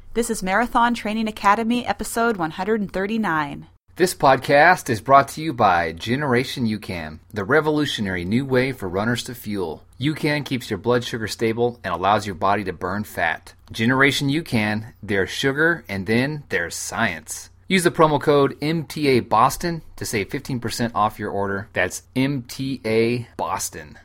This is Marathon Training Academy, episode 139. This podcast is brought to you by Generation UCAN, the revolutionary new way for runners to fuel. UCAN keeps your blood sugar stable and allows your body to burn fat. Generation UCAN, there's sugar and then there's science. Use the promo code MTA Boston to save 15% off your order. That's MTA Boston.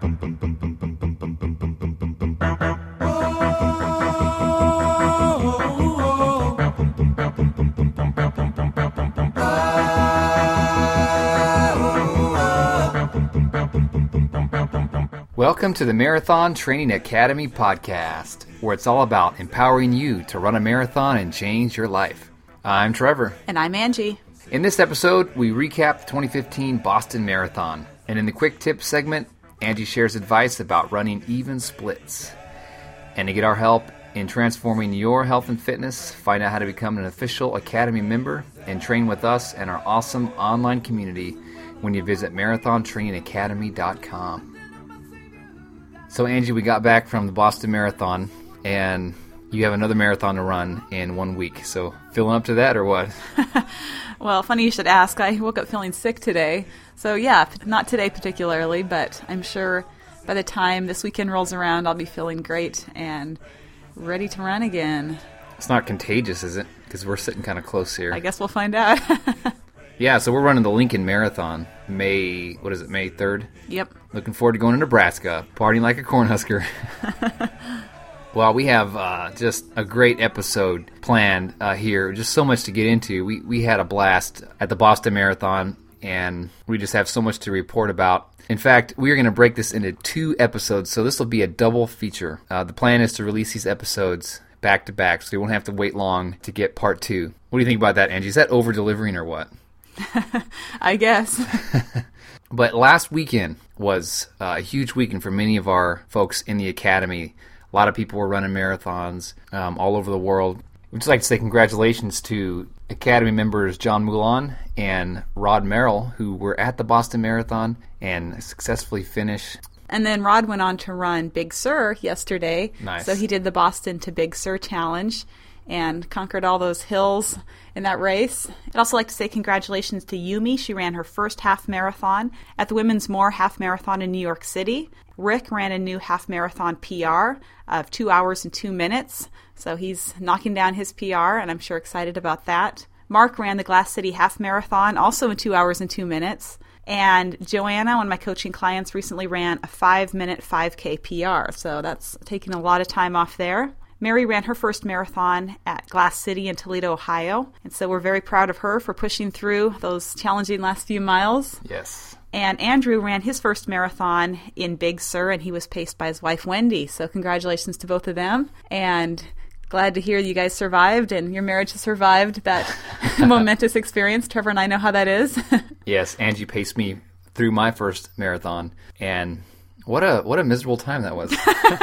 Welcome to the Marathon Training Academy podcast, where it's all about empowering you to run a marathon and change your life. I'm Trevor. And I'm Angie. In this episode, we recap the 2015 Boston Marathon. And in the quick tips segment, Angie shares advice about running even splits. And to get our help in transforming your health and fitness, find out how to become an official Academy member and train with us and our awesome online community when you visit marathontrainingacademy.com. So Angie, we got back from the Boston Marathon, and you have another marathon to run in 1 week. So feeling up to that or what? Well, funny you should ask. I woke up feeling sick today. So yeah, not today particularly, but I'm sure by the time this weekend rolls around, I'll be feeling great and ready to run again. It's not contagious, is it? Because we're sitting kind of close here. I guess we'll find out. Yeah, so we're running the Lincoln Marathon, May 3rd? Yep. Looking forward to going to Nebraska, partying like a Cornhusker. Well, we have just a great episode planned here. Just so much to get into. We had a blast at the Boston Marathon, and we just have so much to report about. In fact, we are going to break this into 2 episodes, so this will be a double feature. The plan is to release these episodes back to back, so you won't have to wait long to get part 2. What do you think about that, Angie? Is that over-delivering or what? I guess. But last weekend was a huge weekend for many of our folks in the Academy. A lot of people were running marathons all over the world. We'd just like to say congratulations to Academy members John Moulon and Rod Merrill, who were at the Boston Marathon and successfully finished. And then Rod went on to run Big Sur yesterday. Nice. So he did the Boston to Big Sur challenge and conquered all those hills in that race. I'd also like to say congratulations to Yumi. She ran her first half marathon at the Women's More Half Marathon in New York City. Rick ran a new half marathon PR of 2 hours and 2 minutes. So he's knocking down his PR, and I'm sure excited about that. Mark ran the Glass City Half Marathon, also in 2 hours and 2 minutes. And Joanna, one of my coaching clients, recently ran a 5-minute 5K PR. So that's taking a lot of time off there. Mary ran her first marathon at Glass City in Toledo, Ohio. And so we're very proud of her for pushing through those challenging last few miles. Yes. And Andrew ran his first marathon in Big Sur, and he was paced by his wife, Wendy. So congratulations to both of them. And glad to hear you guys survived and your marriage has survived that momentous experience. Trevor and I know how that is. Yes, Angie paced me through my first marathon, and what a miserable time that was.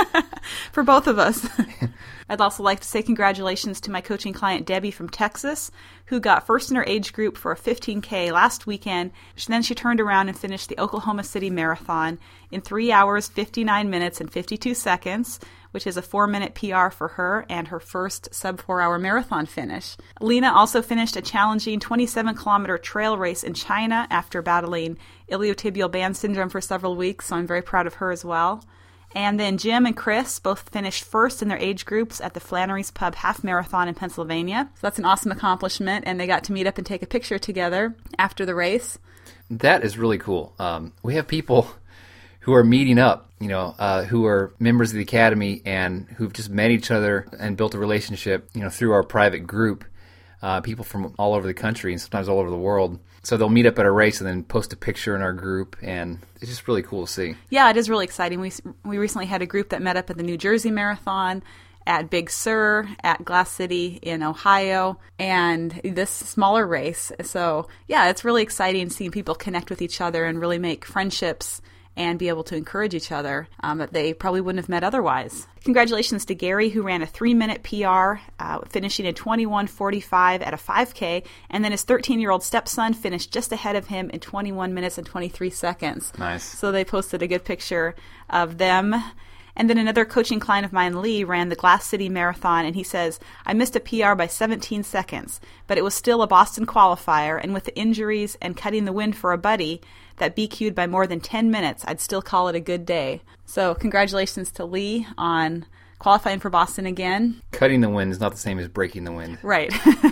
For both of us. I'd also like to say congratulations to my coaching client Debbie from Texas, who got first in her age group for a 15K last weekend. Then she turned around and finished the Oklahoma City Marathon in 3 hours, 59 minutes, and 52 seconds, which is a 4-minute PR for her and her first sub-4-hour marathon finish. Lena also finished a challenging 27-kilometer trail race in China after battling iliotibial band syndrome for several weeks, so I'm very proud of her as well. And then Jim and Chris both finished first in their age groups at the Flannery's Pub Half Marathon in Pennsylvania. So that's an awesome accomplishment, and they got to meet up and take a picture together after the race. That is really cool. We have people who are meeting up, who are members of the Academy and who've just met each other and built a relationship, through our private group. People from all over the country and sometimes all over the world. So they'll meet up at a race and then post a picture in our group, and it's just really cool to see. Yeah, it is really exciting. We recently had a group that met up at the New Jersey Marathon, at Big Sur, at Glass City in Ohio, and this smaller race. So yeah, it's really exciting seeing people connect with each other and really make friendships and be able to encourage each other that they probably wouldn't have met otherwise. Congratulations to Gary, who ran a 3-minute PR, finishing in 21:45 at a 5K, and then his 13-year-old stepson finished just ahead of him in 21 minutes and 23 seconds. Nice. So they posted a good picture of them. And then another coaching client of mine, Lee, ran the Glass City Marathon, and he says, I missed a PR by 17 seconds, but it was still a Boston qualifier, and with the injuries and cutting the wind for a buddy that BQ'd by more than 10 minutes, I'd still call it a good day. So congratulations to Lee on qualifying for Boston again. Cutting the wind is not the same as breaking the wind. Right.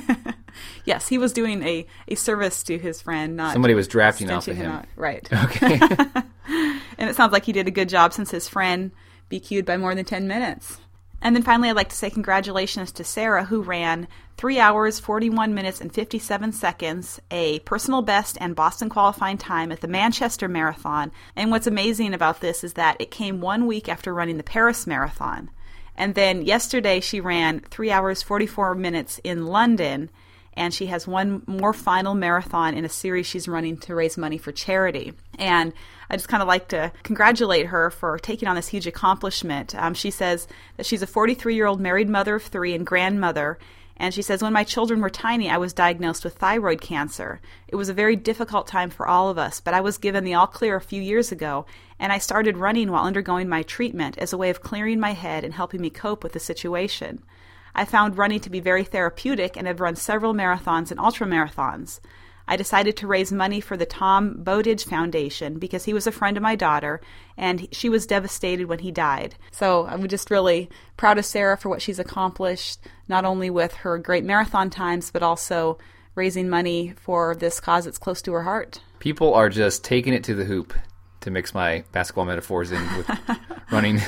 Yes, he was doing a service to his friend, not somebody was drafting off of him. Out. Right. Okay. And it sounds like he did a good job since his friend BQ'd by more than 10 minutes. And then finally, I'd like to say congratulations to Sarah, who ran 3 hours, 41 minutes, and 57 seconds, a personal best and Boston qualifying time at the Manchester Marathon. And what's amazing about this is that it came 1 week after running the Paris Marathon. And then yesterday she ran 3 hours, 44 minutes in London, and she has one more final marathon in a series she's running to raise money for charity. And I just kind of like to congratulate her for taking on this huge accomplishment. She says that she's a 43-year-old married mother of 3 and grandmother. And she says, when my children were tiny, I was diagnosed with thyroid cancer. It was a very difficult time for all of us, but I was given the all clear a few years ago, and I started running while undergoing my treatment as a way of clearing my head and helping me cope with the situation. I found running to be very therapeutic and have run several marathons and ultramarathons. I decided to raise money for the Tom Bowditch Foundation because he was a friend of my daughter, and she was devastated when he died. So I'm just really proud of Sarah for what she's accomplished, not only with her great marathon times, but also raising money for this cause that's close to her heart. People are just taking it to the hoop, to mix my basketball metaphors in with running.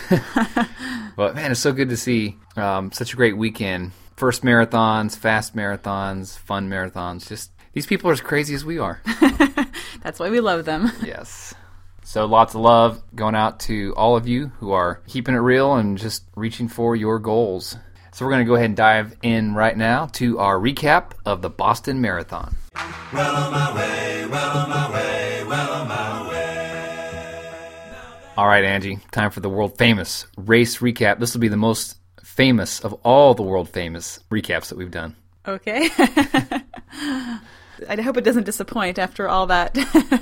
But man, it's so good to see such a great weekend. First marathons, fast marathons, fun marathons. Just these people are as crazy as we are. That's why we love them. Yes. So lots of love going out to all of you who are keeping it real and just reaching for your goals. So we're going to go ahead and dive in right now to our recap of the Boston Marathon. Well on my way, well on my way, well on my way. All right, Angie, time for the world-famous race recap. This will be the most famous of all the world-famous recaps that we've done. Okay. I hope it doesn't disappoint after all that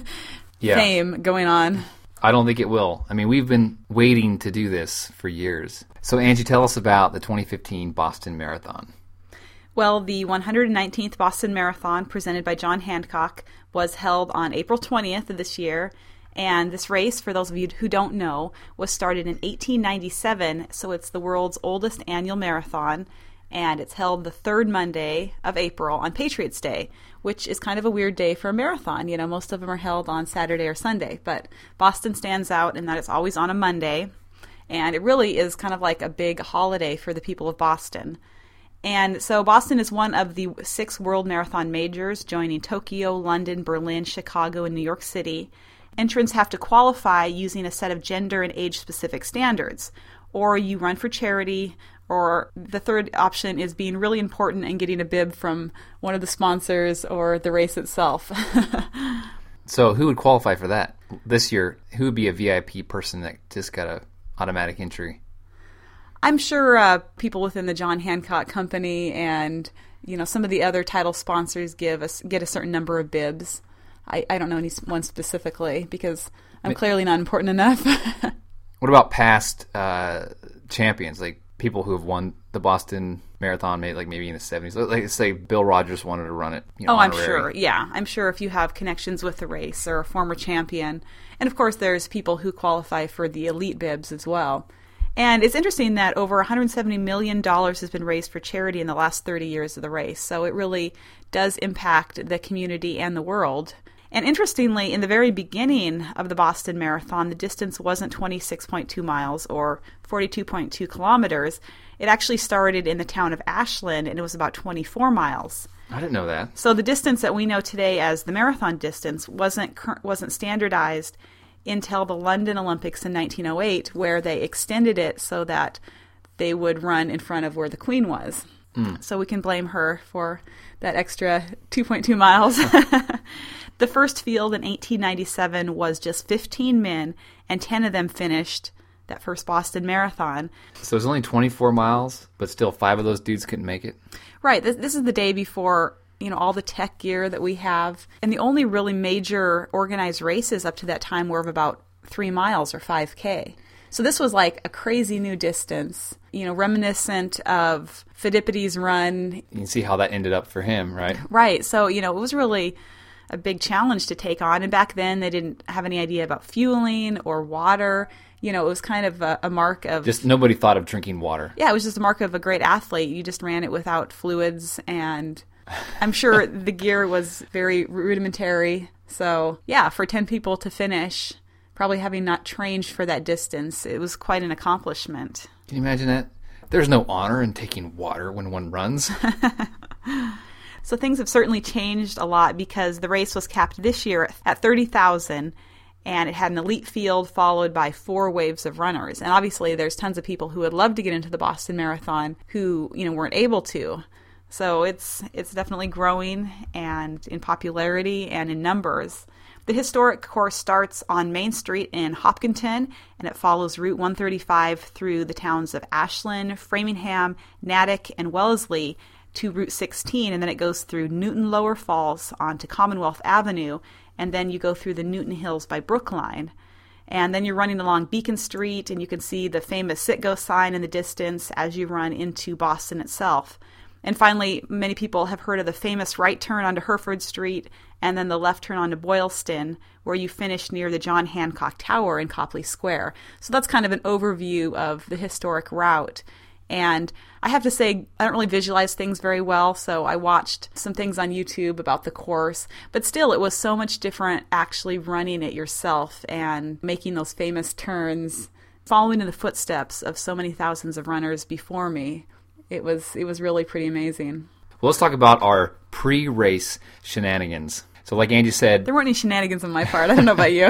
fame going on. I don't think it will. I mean, we've been waiting to do this for years. So, Angie, tell us about the 2015 Boston Marathon. Well, the 119th Boston Marathon, presented by John Hancock, was held on April 20th of this year. And this race, for those of you who don't know, was started in 1897, so it's the world's oldest annual marathon, and it's held the third Monday of April on Patriots' Day, which is kind of a weird day for a marathon. You know, most of them are held on Saturday or Sunday, but Boston stands out in that it's always on a Monday, and it really is kind of like a big holiday for the people of Boston. And so Boston is one of the 6 world marathon majors, joining Tokyo, London, Berlin, Chicago, and New York City. Entrants have to qualify using a set of gender and age-specific standards, or you run for charity, or the third option is being really important and getting a bib from one of the sponsors or the race itself. So who would qualify for that? This year, who would be a VIP person that just got an automatic entry? I'm sure people within the John Hancock Company and some of the other title sponsors get a certain number of bibs. I don't know anyone specifically because I'm clearly not important enough. What about past champions, like people who have won the Boston Marathon, maybe in the 70s? Like, say Bill Rogers wanted to run it. I'm sure. Yeah, I'm sure if you have connections with the race or a former champion. And, of course, there's people who qualify for the elite bibs as well. And it's interesting that over $170 million has been raised for charity in the last 30 years of the race. So it really does impact the community and the world. And interestingly, in the very beginning of the Boston Marathon, the distance wasn't 26.2 miles or 42.2 kilometers. It actually started in the town of Ashland, and it was about 24 miles. I didn't know that. So the distance that we know today as the marathon distance wasn't standardized until the London Olympics in 1908, where they extended it so that they would run in front of where the Queen was. So we can blame her for that extra 2.2 miles. The first field in 1897 was just 15 men, and 10 of them finished that first Boston Marathon. So it was only 24 miles, but still 5 of those dudes couldn't make it? Right. This is the day before, all the tech gear that we have. And the only really major organized races up to that time were of about 3 miles or 5K. So this was like a crazy new distance, reminiscent of Phidippides' run. You can see how that ended up for him, right? Right. So, it was really a big challenge to take on. And back then, they didn't have any idea about fueling or water. It was kind of a mark of... Just nobody thought of drinking water. Yeah, it was just a mark of a great athlete. You just ran it without fluids, and I'm sure the gear was very rudimentary. So, yeah, for 10 people to finish, probably having not trained for that distance, it was quite an accomplishment. Can you imagine that? There's no honor in taking water when one runs. So things have certainly changed a lot because the race was capped this year at 30,000, and it had an elite field followed by 4 waves of runners. And obviously there's tons of people who would love to get into the Boston Marathon who, weren't able to. So it's definitely growing and in popularity and in numbers. The historic course starts on Main Street in Hopkinton, and it follows Route 135 through the towns of Ashland, Framingham, Natick, and Wellesley to Route 16, and then it goes through Newton Lower Falls onto Commonwealth Avenue, and then you go through the Newton Hills by Brookline. And then you're running along Beacon Street, and you can see the famous Citgo sign in the distance as you run into Boston itself. And finally, many people have heard of the famous right turn onto Hereford Street and then the left turn onto Boylston, where you finish near the John Hancock Tower in Copley Square. So that's kind of an overview of the historic route. And I have to say, I don't really visualize things very well, so I watched some things on YouTube about the course. But still, it was so much different actually running it yourself and making those famous turns, following in the footsteps of so many thousands of runners before me. It was really pretty amazing. Well, let's talk about our pre-race shenanigans. So like Angie said... There weren't any shenanigans on my part. I don't know about you.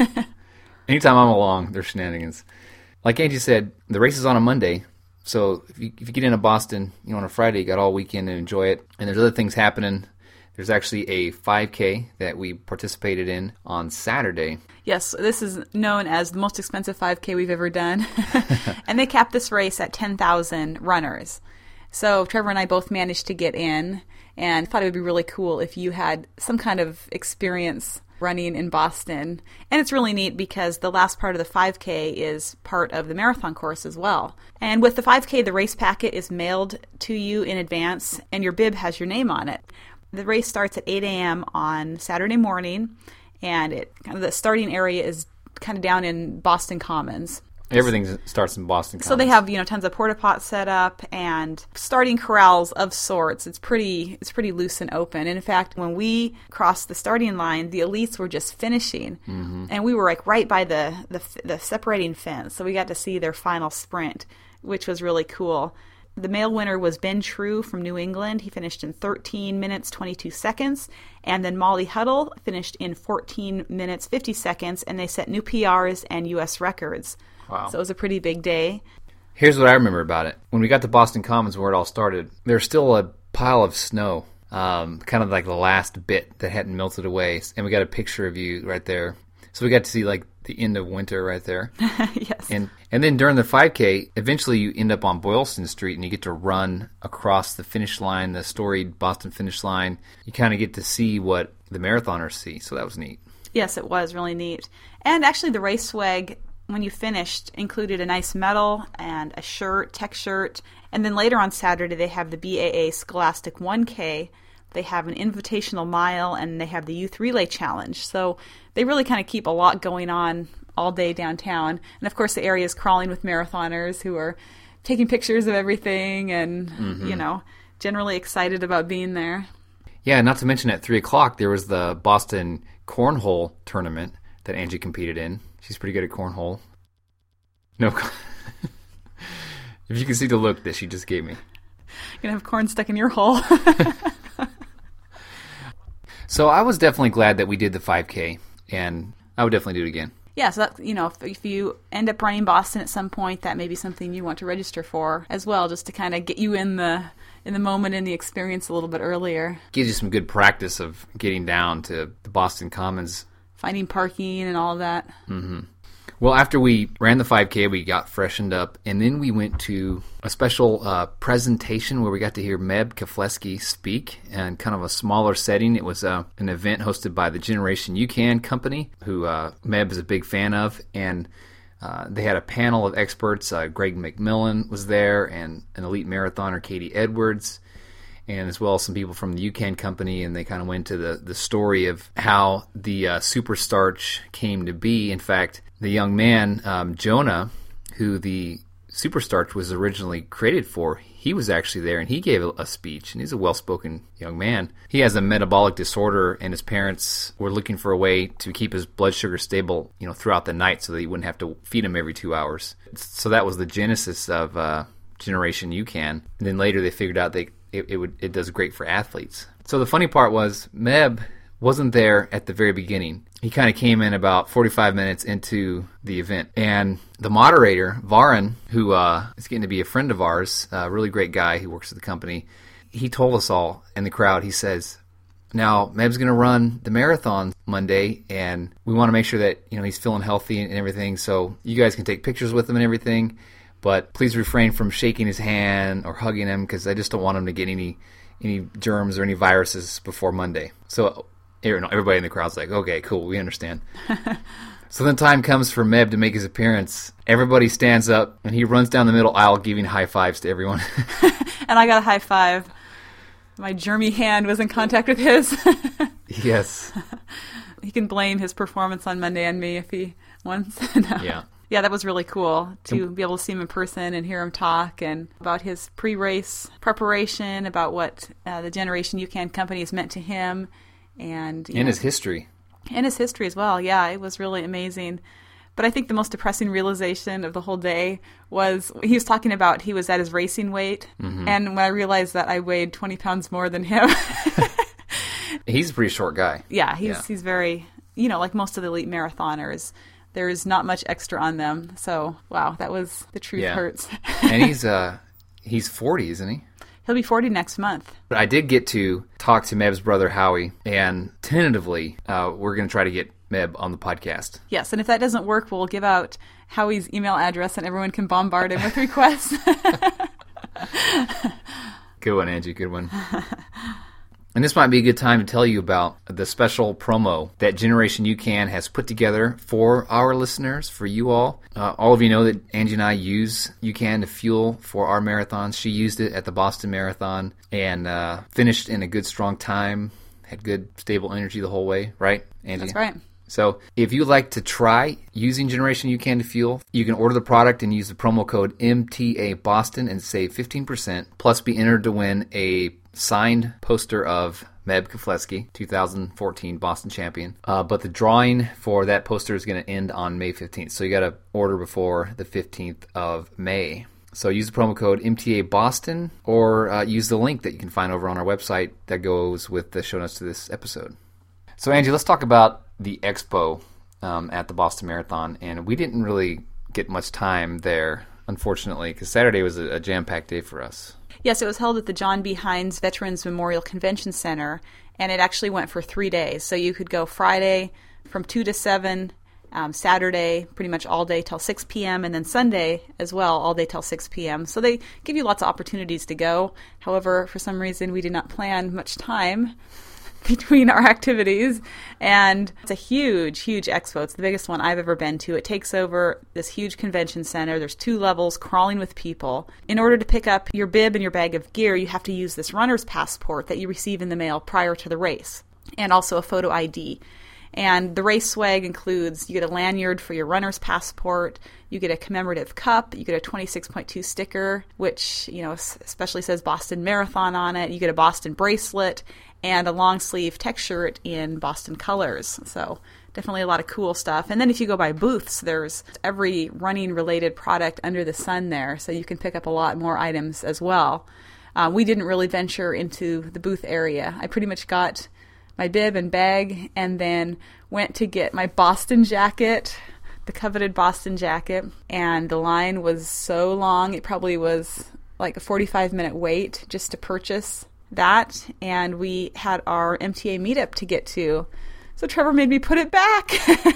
Anytime I'm along, there's shenanigans. Like Angie said, the race is on a Monday. So if you get into Boston, on a Friday, you got all weekend to enjoy it. And there's other things happening. There's actually a 5K that we participated in on Saturday. Yes, this is known as the most expensive 5K we've ever done. And they capped this race at 10,000 runners. So Trevor and I both managed to get in, and thought it would be really cool if you had some kind of experience running in Boston. And it's really neat because the last part of the 5K is part of the marathon course as well. And with the 5K, the race packet is mailed to you in advance, and your bib has your name on it. The race starts at 8 a.m. on Saturday morning, and the starting area is kind of down in Boston Commons. Everything starts in Boston Commons. So they have, tons of porta pots set up and starting corrals of sorts. It's pretty loose and open. And in fact, when we crossed the starting line, the elites were just finishing, and we were like right by the separating fence. So we got to see their final sprint, which was really cool. The male winner was Ben True from New England. He finished in 13 minutes, 22 seconds. And then Molly Huddle finished in 14 minutes, 50 seconds, and they set new PRs and U.S. records. Wow. So it was a pretty big day. Here's what I remember about it. When we got to Boston Commons, where it all started, there's still a pile of snow, kind of like the last bit that hadn't melted away. And we got a picture of you right there. So we got to see like the end of winter right there. Yes. And then during the 5K, eventually you end up on Boylston Street and you get to run across the finish line, the storied Boston finish line. You kind of get to see what the marathoners see. So that was neat. Yes, it was really neat. And actually the race swag, when you finished, included a nice medal and a shirt, tech shirt. And then later on Saturday, they have the BAA Scholastic 1K. They have an invitational mile, and they have the Youth Relay Challenge. So they really kind of keep a lot going on all day downtown. And of course, the area is crawling with marathoners who are taking pictures of everything and, generally excited about being there. Yeah, not to mention at 3 o'clock, there was the Boston Cornhole Tournament that Angie competed in. She's pretty good at cornhole. No, if you can see the look that she just gave me. You're going to have corn stuck in your hole. So I was definitely glad that we did the 5K, and I would definitely do it again. Yeah, so that, if you end up running Boston at some point, that may be something you want to register for as well, just to kind of get you in the moment, in the experience a little bit earlier. Gives you some good practice of getting down to the Boston Commons. Finding parking and all of that. Mm-hmm. Well, after we ran the 5K, we got freshened up, and then we went to a special presentation where we got to hear Meb Keflezighi speak in kind of a smaller setting. It was an event hosted by the Generation You Can company, who Meb is a big fan of, and They had a panel of experts. Greg McMillan was there, and an elite marathoner, Katie Edwards, and as well as some people from the UCAN company, and they kind of went into the story of how the Superstarch came to be. In fact, the young man, Jonah, who the Superstarch was originally created for, he was actually there, and he gave a speech, and he's a well-spoken young man. He has a metabolic disorder, and his parents were looking for a way to keep his blood sugar stable, throughout the night so that he wouldn't have to feed him every 2 hours. So that was the genesis of Generation UCAN. And then later they figured out it does great for athletes. So the funny part was Meb wasn't there at the very beginning. He kind of came in about 45 minutes into the event. And the moderator, Varan, who is getting to be a friend of ours, a really great guy who works at the company, he told us all in the crowd, he says, now, Meb's going to run the marathon Monday, and we want to make sure that he's feeling healthy and everything, so you guys can take pictures with him and everything, but please refrain from shaking his hand or hugging him, because I just don't want him to get any germs or any viruses before Monday. So everybody in the crowd's like, okay, cool, we understand. So then time comes for Meb to make his appearance. Everybody stands up, and he runs down the middle aisle giving high fives to everyone. And I got a high five. My germy hand was in contact with his. Yes. He can blame his performance on Monday on me if he wants. No. Yeah. Yeah, that was really cool to be able to see him in person and hear him talk, and about his pre-race preparation, about what the Generation UCAN company has meant to him. And his history. And his history as well. Yeah, it was really amazing. But I think the most depressing realization of the whole day was he was talking about he was at his racing weight. Mm-hmm. And when I realized that I weighed 20 pounds more than him. He's a pretty short guy. Yeah, he's very, like most of the elite marathoners, there's not much extra on them. So, wow, that was, the truth hurts. And he's 40, isn't he? He'll be 40 next month. But I did get to talk to Meb's brother, Howie, and tentatively we're going to try to get Meb on the podcast. Yes, and if that doesn't work, we'll give out Howie's email address and everyone can bombard him with requests. Good one, Angie, good one. And this might be a good time to tell you about the special promo that Generation UCAN has put together for our listeners, for you all. All of you know that Angie and I use UCAN to fuel for our marathons. She used it at the Boston Marathon and finished in a good, strong time, had good, stable energy the whole way, right, Angie? That's right. So if you'd like to try using Generation UCAN to fuel, you can order the product and use the promo code MTA Boston and save 15%, plus be entered to win a signed poster of Meb Keflezighi, 2014 Boston champion. But the drawing for that poster is going to end on May 15th, so you got to order before the 15th of May. So use the promo code MTA Boston, or use the link that you can find over on our website that goes with the show notes to this episode. So Angie, let's talk about the expo at the Boston Marathon, and we didn't really get much time there, unfortunately, because Saturday was a jam-packed day for us. Yes, it was held at the John B. Hines Veterans Memorial Convention Center, and it actually went for 3 days. So you could go Friday from 2 to 7, Saturday pretty much all day till 6 p.m., and then Sunday as well all day till 6 p.m. So they give you lots of opportunities to go. However, for some reason, we did not plan much time between our activities, and it's a huge, huge expo. It's the biggest one I've ever been to. It takes over this huge convention center. There's 2 levels, crawling with people. In order to pick up your bib and your bag of gear, you have to use this runner's passport that you receive in the mail prior to the race, and also a photo ID. And the race swag includes, you get a lanyard for your runner's passport, you get a commemorative cup, you get a 26.2 sticker, which, especially says Boston Marathon on it, you get a Boston bracelet, and a long sleeve tech shirt in Boston colors. So definitely a lot of cool stuff. And then if you go by booths, there's every running related product under the sun there. So you can pick up a lot more items as well. We didn't really venture into the booth area. I pretty much got my bib and bag and then went to get my Boston jacket, the coveted Boston jacket. And the line was so long, it probably was like a 45-minute wait just to purchase that, and we had our MTA meetup to get to. So Trevor made me put it back.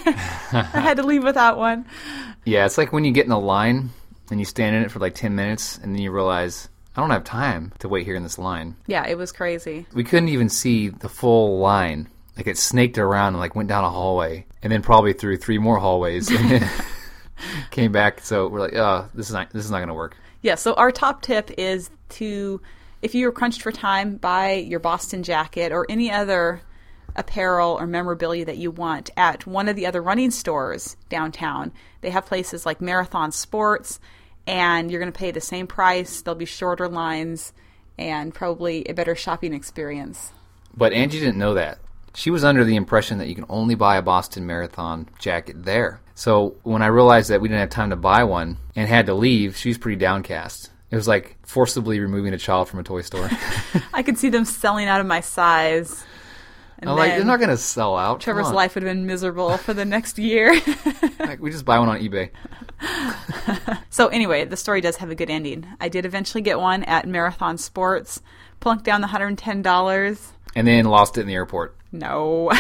I had to leave without one. Yeah, it's like when you get in a line and you stand in it for like 10 minutes and then you realize, I don't have time to wait here in this line. Yeah, it was crazy. We couldn't even see the full line. Like it snaked around and like went down a hallway and then probably through 3 more hallways. And came back. So we're like, oh, this is not going to work. Yeah, so our top tip is to, if you're crunched for time, buy your Boston jacket or any other apparel or memorabilia that you want at one of the other running stores downtown. They have places like Marathon Sports, and you're going to pay the same price. There'll be shorter lines and probably a better shopping experience. But Angie didn't know that. She was under the impression that you can only buy a Boston Marathon jacket there. So when I realized that we didn't have time to buy one and had to leave, she was pretty downcast. It was like forcibly removing a child from a toy store. I could see them selling out of my size. And they're not going to sell out. Trevor's life would have been miserable for the next year. Like, we just buy one on eBay. So anyway, the story does have a good ending. I did eventually get one at Marathon Sports, plunked down the $110. And then lost it in the airport. No.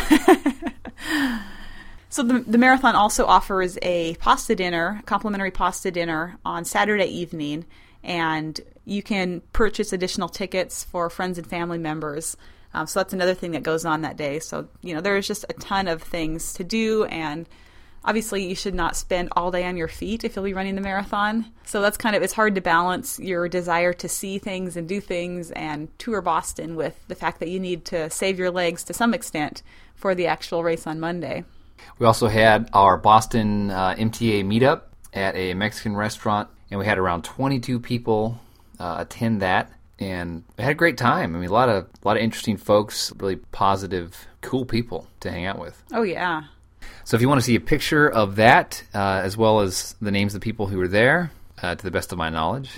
So the Marathon also offers a pasta dinner, complimentary pasta dinner on Saturday evening, and you can purchase additional tickets for friends and family members. So that's another thing that goes on that day. So, there's just a ton of things to do, and obviously you should not spend all day on your feet if you'll be running the marathon. So that's it's hard to balance your desire to see things and do things and tour Boston with the fact that you need to save your legs to some extent for the actual race on Monday. We also had our Boston MTA meetup at a Mexican restaurant, and we had around 22 people attend that. And I had a great time. I mean, a lot of interesting folks, really positive, cool people to hang out with. Oh, yeah. So if you want to see a picture of that, as well as the names of the people who were there, to the best of my knowledge,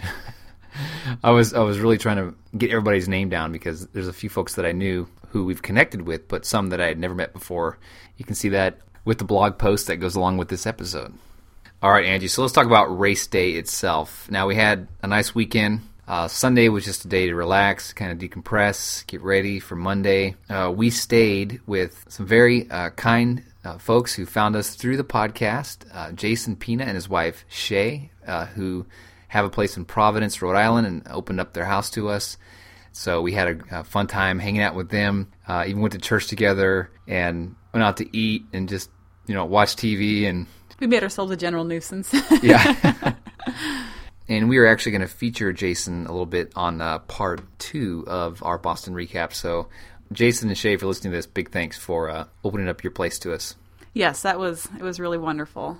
I was really trying to get everybody's name down because there's a few folks that I knew who we've connected with, but some that I had never met before. You can see that with the blog post that goes along with this episode. All right, Angie, so let's talk about race day itself. Now, we had a nice weekend. Sunday was just a day to relax, kind of decompress, get ready for Monday. We stayed with some very kind folks who found us through the podcast. Jason Pina and his wife, Shay, who have a place in Providence, Rhode Island, and opened up their house to us. So we had a fun time hanging out with them. Even went to church together and went out to eat and just, watch TV. And we made ourselves a general nuisance. Yeah. And we are actually going to feature Jason a little bit on part 2 of our Boston recap. So, Jason and Shay, if you're listening to this, big thanks for opening up your place to us. Yes, it was really wonderful.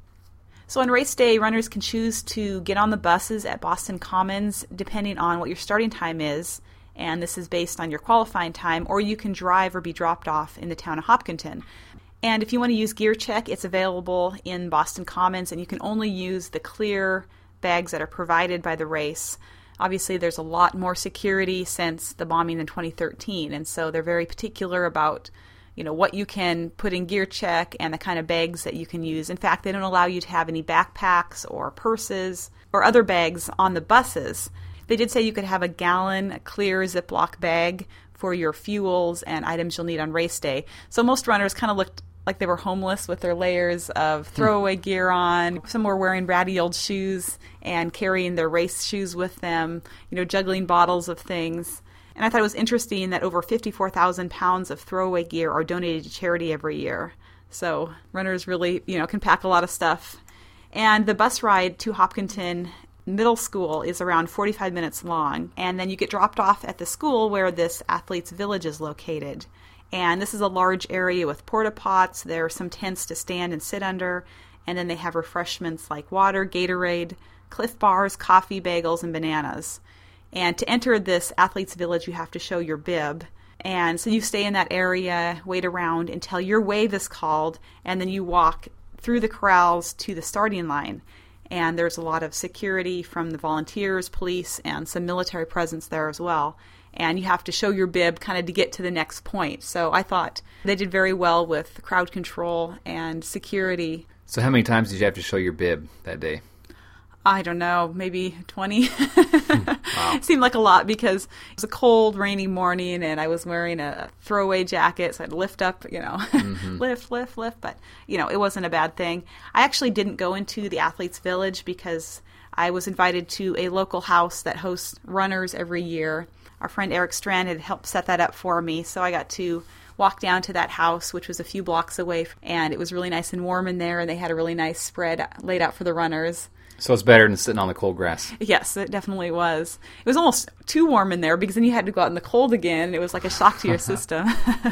So on race day, runners can choose to get on the buses at Boston Commons depending on what your starting time is, and this is based on your qualifying time, or you can drive or be dropped off in the town of Hopkinton. And if you want to use GearCheck, it's available in Boston Commons, and you can only use the clear bags that are provided by the race. Obviously, there's a lot more security since the bombing in 2013, and so they're very particular about, what you can put in GearCheck and the kind of bags that you can use. In fact, they don't allow you to have any backpacks or purses or other bags on the buses. They did say you could have a gallon clear Ziploc bag for your fuels and items you'll need on race day. So most runners kind of looked like they were homeless with their layers of throwaway gear on. Some were wearing ratty old shoes and carrying their race shoes with them, juggling bottles of things. And I thought it was interesting that over 54,000 pounds of throwaway gear are donated to charity every year. So runners really, can pack a lot of stuff. And the bus ride to Hopkinton Middle School is around 45 minutes long. And then you get dropped off at the school where this athletes' village is located. And this is a large area with porta pots. There are some tents to stand and sit under. And then they have refreshments like water, Gatorade, Cliff Bars, coffee, bagels, and bananas. And to enter this athletes' village, you have to show your bib. And so you stay in that area, wait around until your wave is called, and then you walk through the corrals to the starting line. And there's a lot of security from the volunteers, police, and some military presence there as well. And you have to show your bib kind of to get to the next point. So I thought they did very well with crowd control and security. So how many times did you have to show your bib that day? I don't know, maybe 20. Wow. It seemed like a lot because it was a cold, rainy morning and I was wearing a throwaway jacket, so I'd lift up, lift. But, it wasn't a bad thing. I actually didn't go into the Athletes Village because I was invited to a local house that hosts runners every year. Our friend Eric Strand had helped set that up for me, so I got to walk down to that house, which was a few blocks away, and it was really nice and warm in there, and they had a really nice spread laid out for the runners. So it's better than sitting on the cold grass. Yes, it definitely was. It was almost too warm in there because then you had to go out in the cold again. It was like a shock to your system.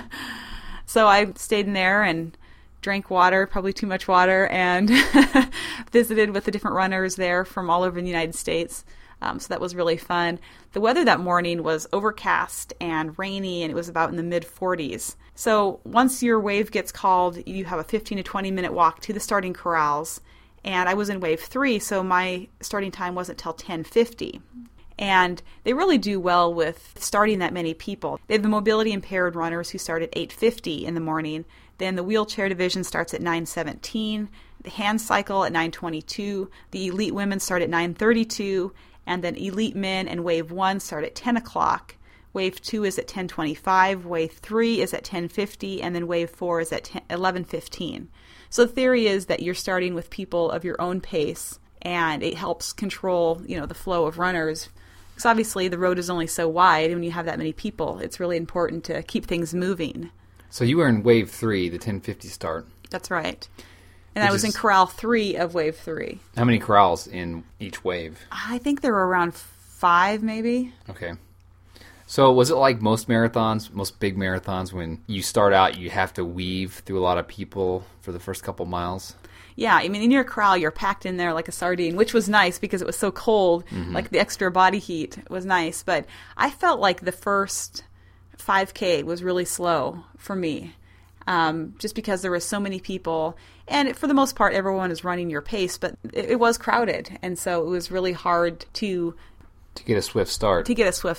So I stayed in there and drank water, probably too much water, and visited with the different runners there from all over the United States. So that was really fun. The weather that morning was overcast and rainy, and it was about in the mid-40s. So once your wave gets called, you have a 15 to 20 minute walk to the starting corrals. And I was in wave 3, so my starting time wasn't till 10:50. And they really do well with starting that many people. They have the mobility impaired runners who start at 8:50 in the morning. Then the wheelchair division starts at 9:17. The hand cycle at 9:22. The elite women start at 9:32. And then elite men and wave 1 start at 10 o'clock. Wave 2 is at 10:25. Wave 3 is at 10:50. And then wave 4 is at 11:15. So the theory is that you're starting with people of your own pace, and it helps control, the flow of runners. Because obviously the road is only so wide, and when you have that many people, it's really important to keep things moving. So you were in wave 3, the 10:50 start. That's right. And I was in corral 3 of wave 3. How many corrals in each wave? I think there were around 5, maybe. Okay. So was it like most marathons, most big marathons, when you start out, you have to weave through a lot of people for the first couple miles? Yeah, I mean, in your corral, you're packed in there like a sardine, which was nice because it was so cold, like the extra body heat was nice. But I felt like the first 5K was really slow for me, just because there were so many people. And for the most part, everyone is running your pace, but it was crowded. And so it was really hard to get a swift start.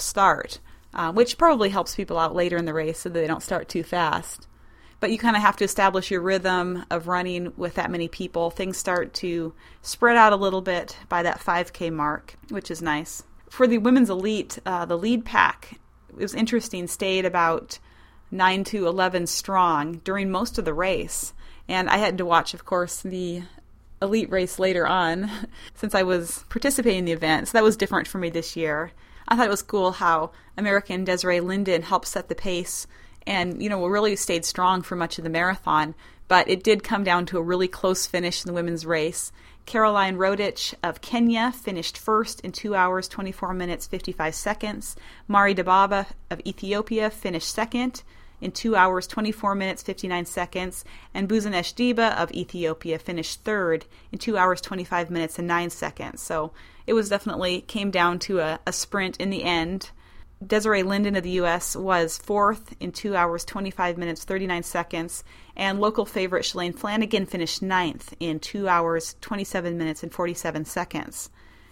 Which probably helps people out later in the race so that they don't start too fast. But you kind of have to establish your rhythm of running with that many people. Things start to spread out a little bit by that 5K mark, which is nice. For the women's elite, the lead pack, it was interesting, stayed about 9 to 11 strong during most of the race. And I had to watch, of course, the elite race later on since I was participating in the event. So that was different for me this year. I thought it was cool how American Desiree Linden helped set the pace and, really stayed strong for much of the marathon. But it did come down to a really close finish in the women's race. Caroline Rodich of Kenya finished first in 2 hours, 24 minutes, 55 seconds. Mari Dababa of Ethiopia finished second in 2 hours, 24 minutes, 59 seconds. And Buzanesh Diba of Ethiopia finished third in 2 hours, 25 minutes, and 9 seconds. So it was definitely came down to a sprint in the end. Desiree Linden of the U.S. was fourth in 2 hours, 25 minutes, 39 seconds. And local favorite Shalane Flanagan finished ninth in 2 hours, 27 minutes, and 47 seconds.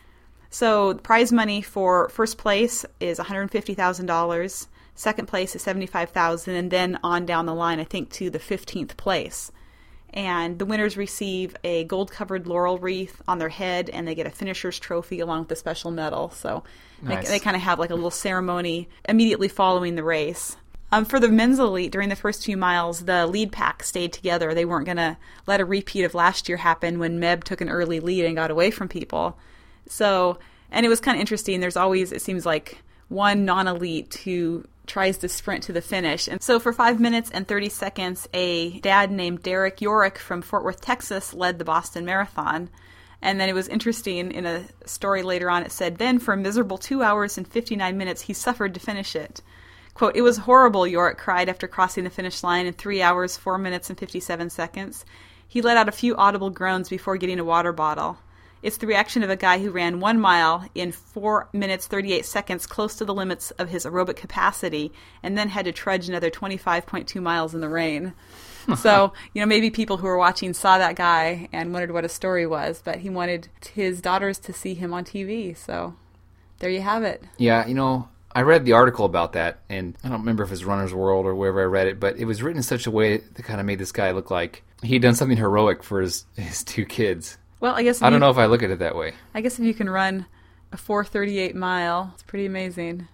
So the prize money for first place is $150,000. Second place is $75,000, and then on down the line, I think, to the 15th place. And the winners receive a gold-covered laurel wreath on their head, and they get a finisher's trophy along with a special medal. So nice. They kind of have like a little ceremony immediately following the race. For the men's elite, during the first few miles, the lead pack stayed together. They weren't going to let a repeat of last year happen when Meb took an early lead and got away from people. So, and it was kind of interesting. There's always, it seems like, one non-elite who tries to sprint to the finish. And so for 5 minutes and 30 seconds, a dad named Derek Yorick from Fort Worth, Texas, led the Boston Marathon. And then it was interesting, in a story later on, it said, then for a miserable 2 hours and 59 minutes, he suffered to finish it. Quote, "It was horrible," Yorick cried after crossing the finish line in 3 hours, 4 minutes, and 57 seconds. He let out a few audible groans before getting a water bottle. It's the reaction of a guy who ran 1 mile in 4 minutes, 38 seconds, close to the limits of his aerobic capacity, and then had to trudge another 25.2 miles in the rain. So, maybe people who were watching saw that guy and wondered what his story was, but he wanted his daughters to see him on TV. So there you have it. Yeah, I read the article about that, and I don't remember if it's Runner's World or wherever I read it, but it was written in such a way that kind of made this guy look like he'd done something heroic for his 2 kids. Well, I guess I don't know if I look at it that way. I guess if you can run a 4:38 mile, it's pretty amazing.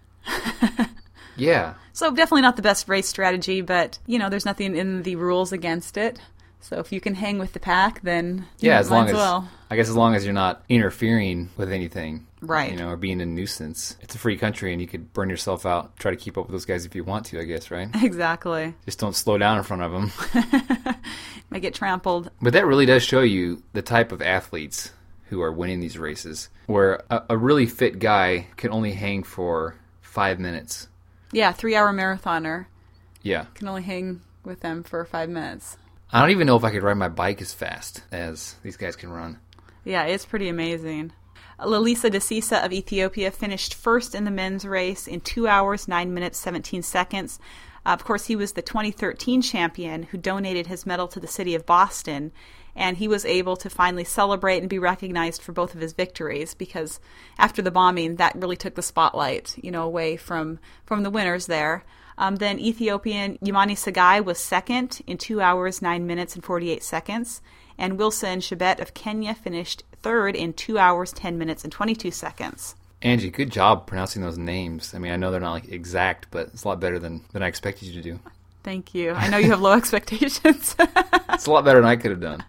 Yeah. So definitely not the best race strategy, but, there's nothing in the rules against it. So if you can hang with the pack, then as long as well. I guess as long as you're not interfering with anything. Right. Or being a nuisance. It's a free country, and you could burn yourself out, try to keep up with those guys if you want to, I guess, right? Exactly. Just don't slow down in front of them. Might get trampled. But that really does show you the type of athletes who are winning these races, where a really fit guy can only hang for 5 minutes. Yeah, 3-hour marathoner. Yeah. Can only hang with them for 5 minutes. I don't even know if I could ride my bike as fast as these guys can run. Yeah, it's pretty amazing. Lalisa Desisa of Ethiopia finished first in the men's race in 2 hours, 9 minutes, 17 seconds. Of course, he was the 2013 champion who donated his medal to the city of Boston, and he was able to finally celebrate and be recognized for both of his victories, because after the bombing, that really took the spotlight, away from the winners there. Then Ethiopian Yamani Sagai was second in 2 hours, 9 minutes, and 48 seconds. And Wilson Chebet of Kenya finished third in 2 hours, 10 minutes, and 22 seconds. Angie, good job pronouncing those names. I mean, I know they're not exact, but it's a lot better than I expected you to do. Thank you. I know you have low expectations. It's a lot better than I could have done.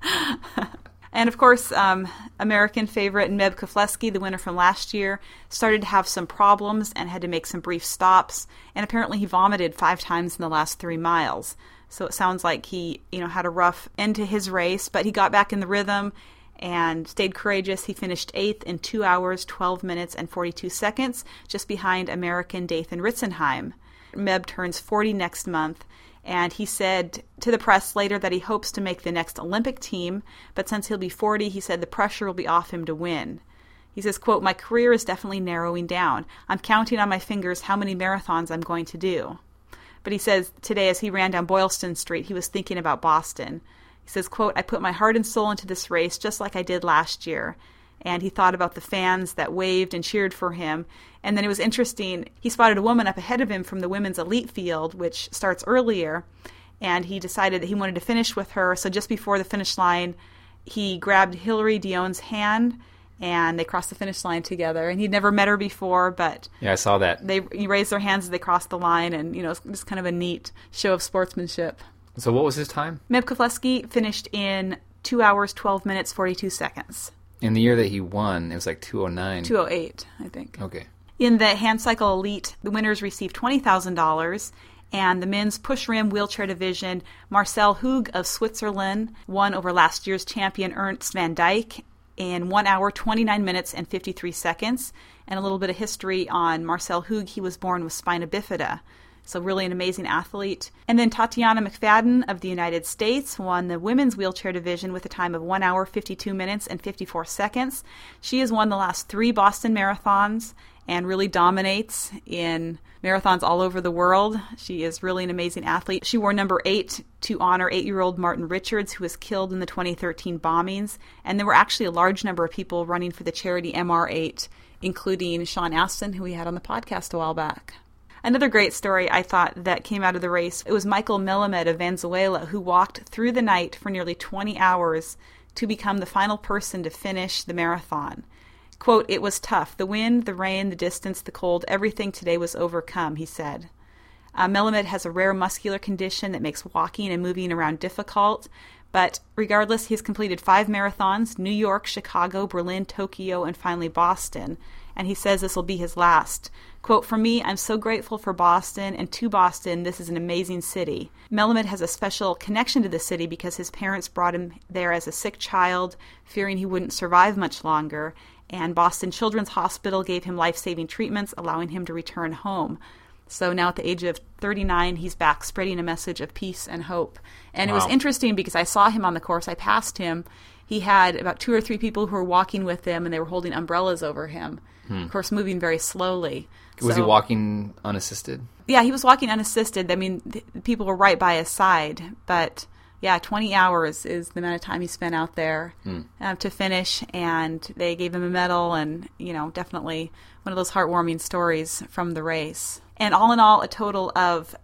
And of course, American favorite Meb Keflezighi, the winner from last year, started to have some problems and had to make some brief stops. And apparently he vomited 5 times in the last 3 miles. So it sounds like he, had a rough end to his race, but he got back in the rhythm and stayed courageous. He finished 8th in 2 hours, 12 minutes, and 42 seconds, just behind American Dathan Ritzenheim. Meb turns 40 next month. And he said to the press later that he hopes to make the next Olympic team, but since he'll be 40, he said the pressure will be off him to win. He says, quote, "My career is definitely narrowing down. I'm counting on my fingers how many marathons I'm going to do." But he says today as he ran down Boylston Street, he was thinking about Boston. He says, quote, "I put my heart and soul into this race just like I did last year." And he thought about the fans that waved and cheered for him. And then it was interesting, he spotted a woman up ahead of him from the women's elite field, which starts earlier, and he decided that he wanted to finish with her. So just before the finish line, he grabbed Hilary Dion's hand, and they crossed the finish line together. And he'd never met her before, but yeah, I saw that. They raised their hands as they crossed the line, and, it's just kind of a neat show of sportsmanship. So what was his time? Meb Keflezighi finished in 2 hours, 12 minutes, 42 seconds. In the year that he won, it was like 209. 208, I think. Okay. In the hand cycle elite, the winners received $20,000, and the men's push rim wheelchair division, Marcel Hug of Switzerland won over last year's champion Ernst van Dijk in 1 hour, 29 minutes, and 53 seconds. And a little bit of history on Marcel Hug. He was born with spina bifida, so really an amazing athlete. And then Tatiana McFadden of the United States won the women's wheelchair division with a time of 1 hour, 52 minutes, and 54 seconds. She has won the last 3 Boston marathons and really dominates in marathons all over the world. She is really an amazing athlete. She wore number 8 to honor 8-year-old Martin Richards, who was killed in the 2013 bombings. And there were actually a large number of people running for the charity MR8, including Sean Astin, who we had on the podcast a while back. Another great story I thought that came out of the race, it was Michael Melamed of Venezuela, who walked through the night for nearly 20 hours to become the final person to finish the marathon. Quote, "It was tough. The wind, the rain, the distance, the cold, everything today was overcome," he said. Melamed has a rare muscular condition that makes walking and moving around difficult, but regardless, he's completed 5 marathons, New York, Chicago, Berlin, Tokyo, and finally Boston, and he says this will be his last. Quote, "For me, I'm so grateful for Boston, and to Boston, this is an amazing city." Melamed has a special connection to the city because his parents brought him there as a sick child, fearing he wouldn't survive much longer, and Boston Children's Hospital gave him life-saving treatments, allowing him to return home. So now at the age of 39, he's back spreading a message of peace and hope. And It was interesting because I saw him on the course. I passed him. He had about 2 or 3 people who were walking with him, and they were holding umbrellas over him. Of course, moving very slowly. Was he walking unassisted? Yeah, he was walking unassisted. I mean, people were right by his side. But, yeah, 20 hours is the amount of time he spent out there to finish. And they gave him a medal and, definitely one of those heartwarming stories from the race. And all in all, a total of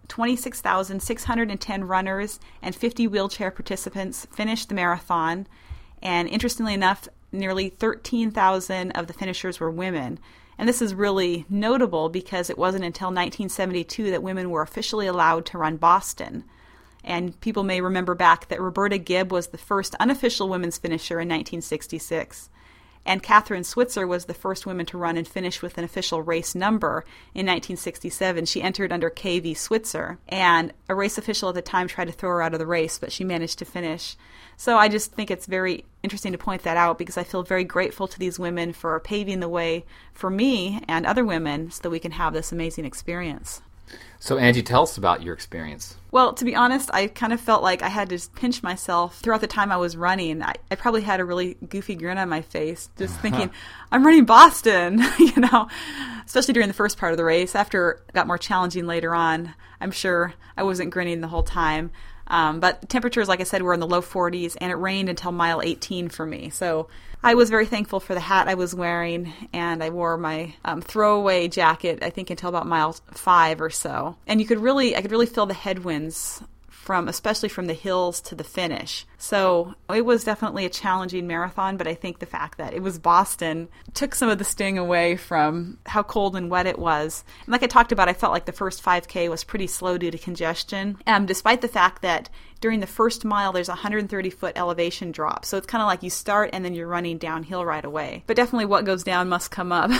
26,610 runners and 50 wheelchair participants finished the marathon. And interestingly enough, nearly 13,000 of the finishers were women. And this is really notable because it wasn't until 1972 that women were officially allowed to run Boston. And people may remember back that Roberta Gibb was the first unofficial women's finisher in 1966. And Catherine Switzer was the first woman to run and finish with an official race number in 1967. She entered under KV Switzer, and a race official at the time tried to throw her out of the race, but she managed to finish. So I just think it's very interesting to point that out, because I feel very grateful to these women for paving the way for me and other women so that we can have this amazing experience. So, Angie, tell us about your experience. Well, to be honest, I kind of felt like I had to just pinch myself throughout the time I was running. I probably had a really goofy grin on my face, just thinking, I'm running Boston, especially during the first part of the race. After it got more challenging later on, I'm sure I wasn't grinning the whole time. But the temperatures, like I said, were in the low 40s, and it rained until mile 18 for me. So I was very thankful for the hat I was wearing, and I wore my throwaway jacket, I think, until about mile 5 or so. And I could really feel the headwinds especially from the hills to the finish. So it was definitely a challenging marathon, but I think the fact that it was Boston took some of the sting away from how cold and wet it was. And like I talked about, I felt like the first 5K was pretty slow due to congestion, despite the fact that during the first mile, there's a 130-foot elevation drop. So it's kind of like you start and then you're running downhill right away. But definitely what goes down must come up.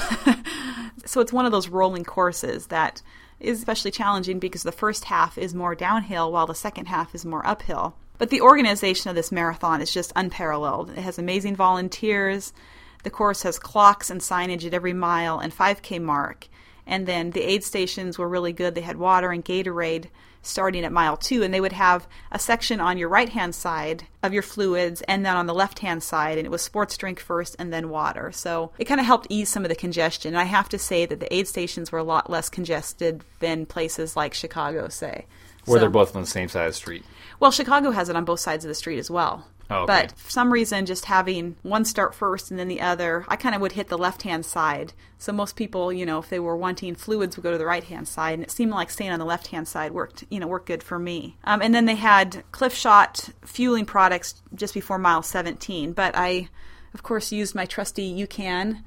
So it's one of those rolling courses that is especially challenging because the first half is more downhill while the second half is more uphill. But the organization of this marathon is just unparalleled. It has amazing volunteers. The course has clocks and signage at every mile and 5K mark. And then the aid stations were really good. They had water and Gatorade starting at mile 2, and they would have a section on your right-hand side of your fluids and then on the left-hand side, and it was sports drink first and then water. So it kind of helped ease some of the congestion. And I have to say that the aid stations were a lot less congested than places like Chicago, say. Where they're both on the same side of the street. Well, Chicago has it on both sides of the street as well. Oh, okay. But for some reason, just having one start first and then the other, I kind of would hit the left-hand side. So most people, if they were wanting fluids, would go to the right-hand side. And it seemed like staying on the left-hand side worked good for me. And then they had Cliff Shot fueling products just before mile 17. But I, of course, used my trusty UCAN.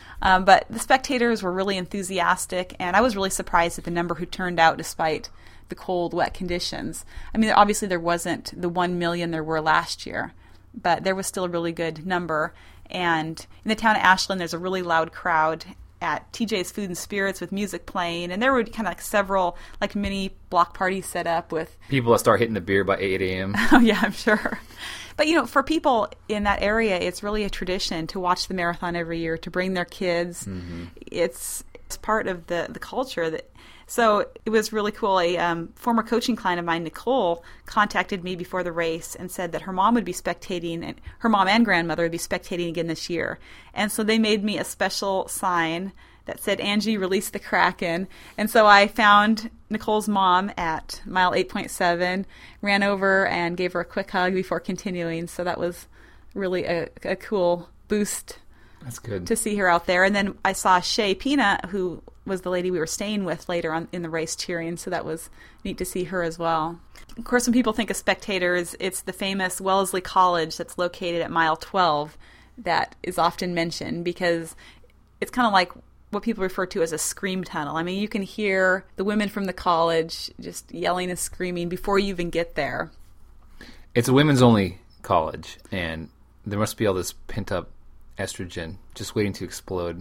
But the spectators were really enthusiastic, and I was really surprised at the number who turned out despite the cold, wet conditions. I mean, obviously there wasn't the 1 million there were last year, but there was still a really good number. And in the town of Ashland, there's a really loud crowd at TJ's Food and Spirits with music playing, and there were kind of like several mini block parties set up with people that start hitting the beer by 8 a.m. Oh yeah, I'm sure. But for people in that area, it's really a tradition to watch the marathon every year, to bring their kids. Mm-hmm. It's part of the culture. So it was really cool. A former coaching client of mine, Nicole, contacted me before the race and said that her mom would be spectating, and her mom and grandmother would be spectating again this year. And so they made me a special sign that said, "Angie, release the Kraken." And so I found Nicole's mom at mile 8.7, ran over and gave her a quick hug before continuing. So that was really a cool boost. That's good. To see her out there. And then I saw Shay Peanut, who was the lady we were staying with later on in the race, cheering. So that was neat to see her as well. Of course, when people think of spectators, it's the famous Wellesley College that's located at mile 12 that is often mentioned, because it's kind of like what people refer to as a scream tunnel. I mean, you can hear the women from the college just yelling and screaming before you even get there. It's a women's only college, and there must be all this pent-up estrogen just waiting to explode.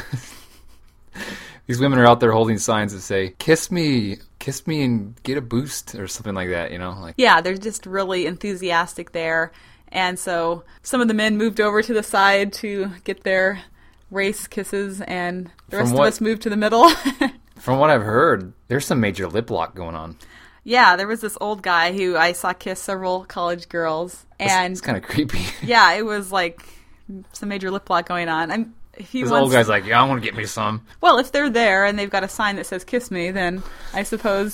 These women are out there holding signs that say, kiss me and get a boost," or something like that, Yeah, they're just really enthusiastic there. And so some of the men moved over to the side to get their race kisses, and the rest of us moved to the middle. From what I've heard, there's some major lip lock going on. Yeah, there was this old guy who I saw kiss several college girls. And it's kind of creepy. Yeah, it was like some major lip lock going on. This old guy's like, "Yeah, I want to get me some." Well, if they're there and they've got a sign that says "kiss me," then I suppose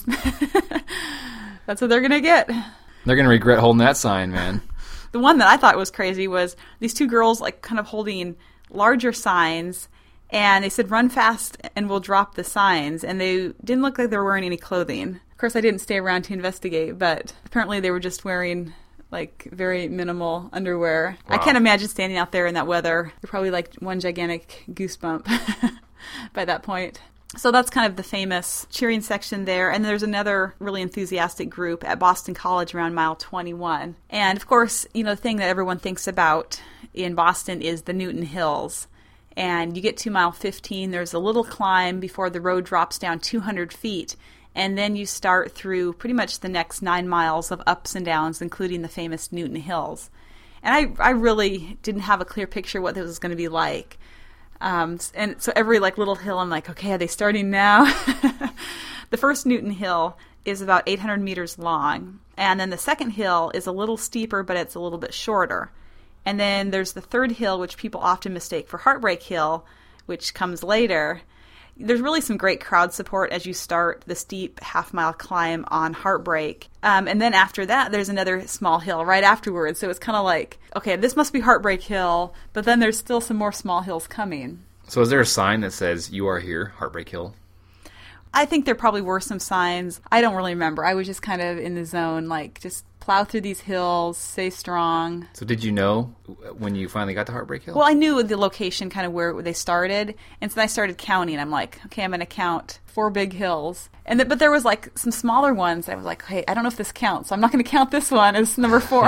that's what they're going to get. They're going to regret holding that sign, man. The one that I thought was crazy was these two girls kind of holding larger signs, and they said, "Run fast and we'll drop the signs." And they didn't look like they were wearing any clothing. Of course, I didn't stay around to investigate, but apparently they were just wearing very minimal underwear. Wow. I can't imagine standing out there in that weather. You're probably like one gigantic goosebump by that point. So that's kind of the famous cheering section there. And there's another really enthusiastic group at Boston College around mile 21. And of course, the thing that everyone thinks about in Boston is the Newton Hills. And you get to mile 15, there's a little climb before the road drops down 200 feet. And then you start through pretty much the next 9 miles of ups and downs, including the famous Newton Hills. And I really didn't have a clear picture what this was going to be like. And so every little hill, I'm like, okay, are they starting now? The first Newton Hill is about 800 meters long. And then the second hill is a little steeper, but it's a little bit shorter. And then there's the third hill, which people often mistake for Heartbreak Hill, which comes later. There's really some great crowd support as you start the steep half-mile climb on Heartbreak. And then after that, there's another small hill right afterwards. So it's kind of like, okay, this must be Heartbreak Hill, but then there's still some more small hills coming. So is there a sign that says, "You are here, Heartbreak Hill"? I think there probably were some signs. I don't really remember. I was just kind of in the zone, just plow through these hills, stay strong. So did you know when you finally got to Heartbreak Hill? Well, I knew the location, kind of where they started, and so I started counting. I'm like, okay, I'm going to count 4 big hills. But there was some smaller ones. I was like, hey, I don't know if this counts, so I'm not going to count this one as number 4.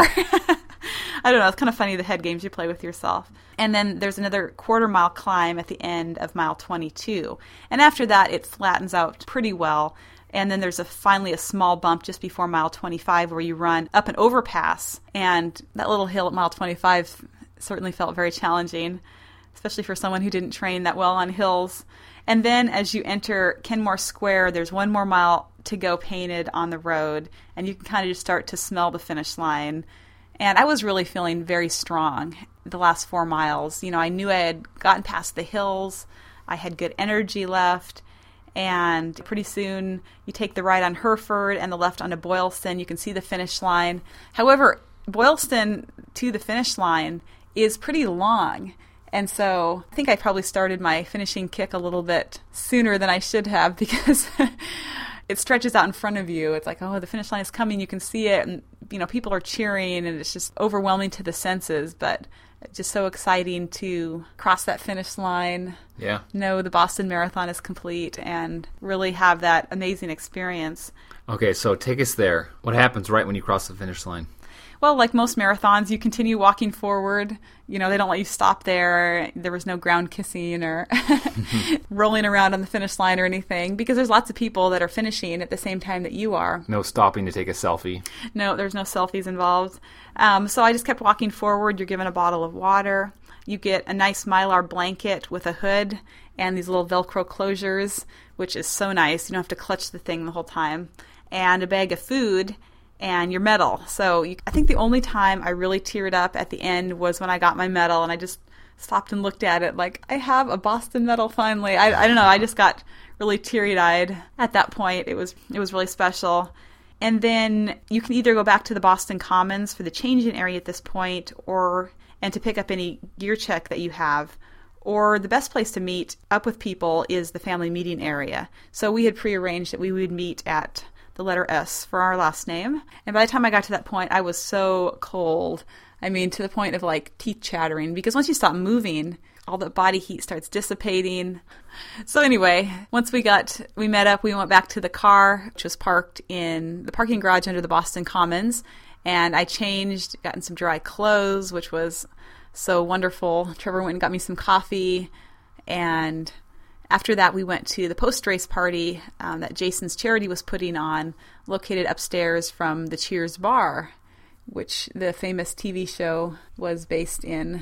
I don't know. It's kind of funny, the head games you play with yourself. And then there's another quarter-mile climb at the end of mile 22. And after that, it flattens out pretty well. And then there's finally a small bump just before mile 25 where you run up an overpass. And that little hill at mile 25 certainly felt very challenging, especially for someone who didn't train that well on hills. And then as you enter Kenmore Square, there's 1 more mile to go painted on the road. And you can kind of just start to smell the finish line. And I was really feeling very strong the last 4 miles. I knew I had gotten past the hills. I had good energy left. And pretty soon you take the right on Hereford and the left onto Boylston. You can see the finish line. However, Boylston to the finish line is pretty long. And so I think I probably started my finishing kick a little bit sooner than I should have because it stretches out in front of you. It's like, oh, the finish line is coming. You can see it. And, people are cheering and it's just overwhelming to the senses. But just so exciting to cross that finish line. Yeah. Know the Boston Marathon is complete and really have that amazing experience. Okay, so take us there. What happens right when you cross the finish line? Well, like most marathons, you continue walking forward. They don't let you stop there. There was no ground kissing or rolling around on the finish line or anything because there's lots of people that are finishing at the same time that you are. No stopping to take a selfie. No, there's no selfies involved. So I just kept walking forward. You're given a bottle of water. You get a nice Mylar blanket with a hood and these little Velcro closures, which is so nice. You don't have to clutch the thing the whole time. And a bag of food and your medal. So I think the only time I really teared up at the end was when I got my medal, and I just stopped and looked at it like, I have a Boston medal finally. I don't know, I just got really teary-eyed at that point. It was really special. And then you can either go back to the Boston Commons for the change-in area at this point, and to pick up any gear check that you have, or the best place to meet up with people is the family meeting area. So we had prearranged that we would meet at the letter S for our last name. And by the time I got to that point, I was so cold. I mean, to the point of teeth chattering, because once you stop moving, all the body heat starts dissipating. So anyway, once we met up, we went back to the car, which was parked in the parking garage under the Boston Commons. And I changed, gotten some dry clothes, which was so wonderful. Trevor went and got me some coffee, and after that, we went to the post-race party that Jason's Charity was putting on, located upstairs from the Cheers Bar, which the famous TV show was based in.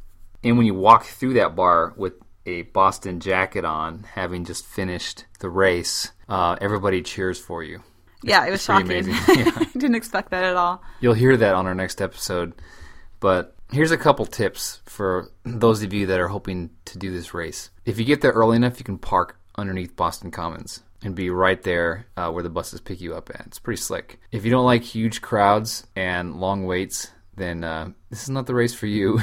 And when you walk through that bar with a Boston jacket on, having just finished the race, everybody cheers for you. Yeah, it was shocking. Amazing. Yeah. I didn't expect that at all. You'll hear that on our next episode. But here's a couple tips for those of you that are hoping to do this race. If you get there early enough, you can park underneath Boston Commons and be right there where the buses pick you up at. It's pretty slick. If you don't like huge crowds and long waits, then this is not the race for you.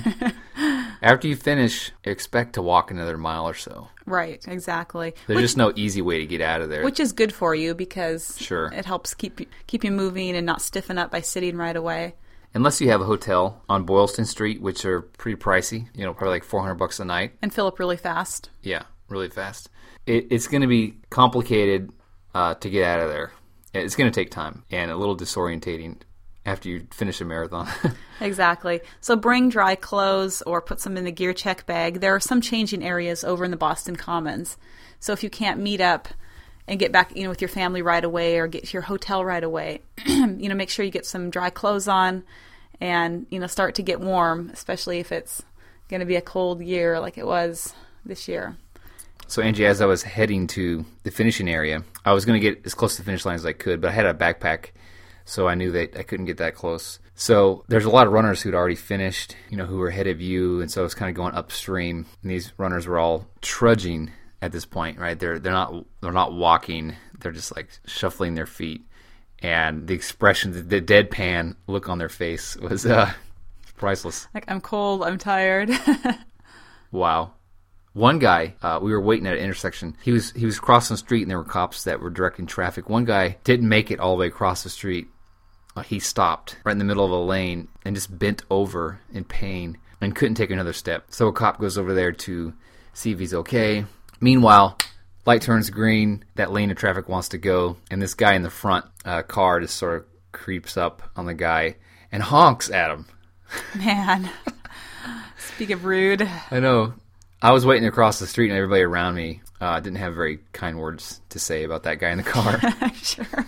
After you finish, expect to walk another mile or so. Right, exactly. There's just no easy way to get out of there. Which is good for you because sure, it helps keep you moving and not stiffen up by sitting right away. Unless you have a hotel on Boylston Street, which are pretty pricey, probably like $400 a night. And fill up really fast. Yeah, really fast. It's going to be complicated to get out of there. It's going to take time and a little disorientating. after you finish a marathon. Exactly. So bring dry clothes or put some in the gear check bag. There are some changing areas over in the Boston Commons. So if you can't meet up and get back, with your family right away or get to your hotel right away, make sure you get some dry clothes on and, start to get warm, especially if it's going to be a cold year like it was this year. So, Angie, as I was heading to the finishing area, I was going to get as close to the finish line as I could, but I had a backpack, so I knew that I couldn't get that close. So there's a lot of runners who'd already finished, who were ahead of you, and so I was kind of going upstream. And these runners were all trudging at this point, right? They're not walking; they're just like shuffling their feet, and the expression, the deadpan look on their face was priceless. Like, I'm cold, I'm tired. Wow. One guy, we were waiting at an intersection. He was crossing the street, and there were cops that were directing traffic. One guy didn't make it all the way across the street. He stopped right in the middle of a lane and just bent over in pain and couldn't take another step. So a cop goes over there to see if he's okay. Meanwhile, light turns green. That lane of traffic wants to go, and this guy in the front car just sort of creeps up on the guy and honks at him. Man, speak of rude. I know. I was waiting across the street, and everybody around me didn't have very kind words to say about that guy in the car. Sure.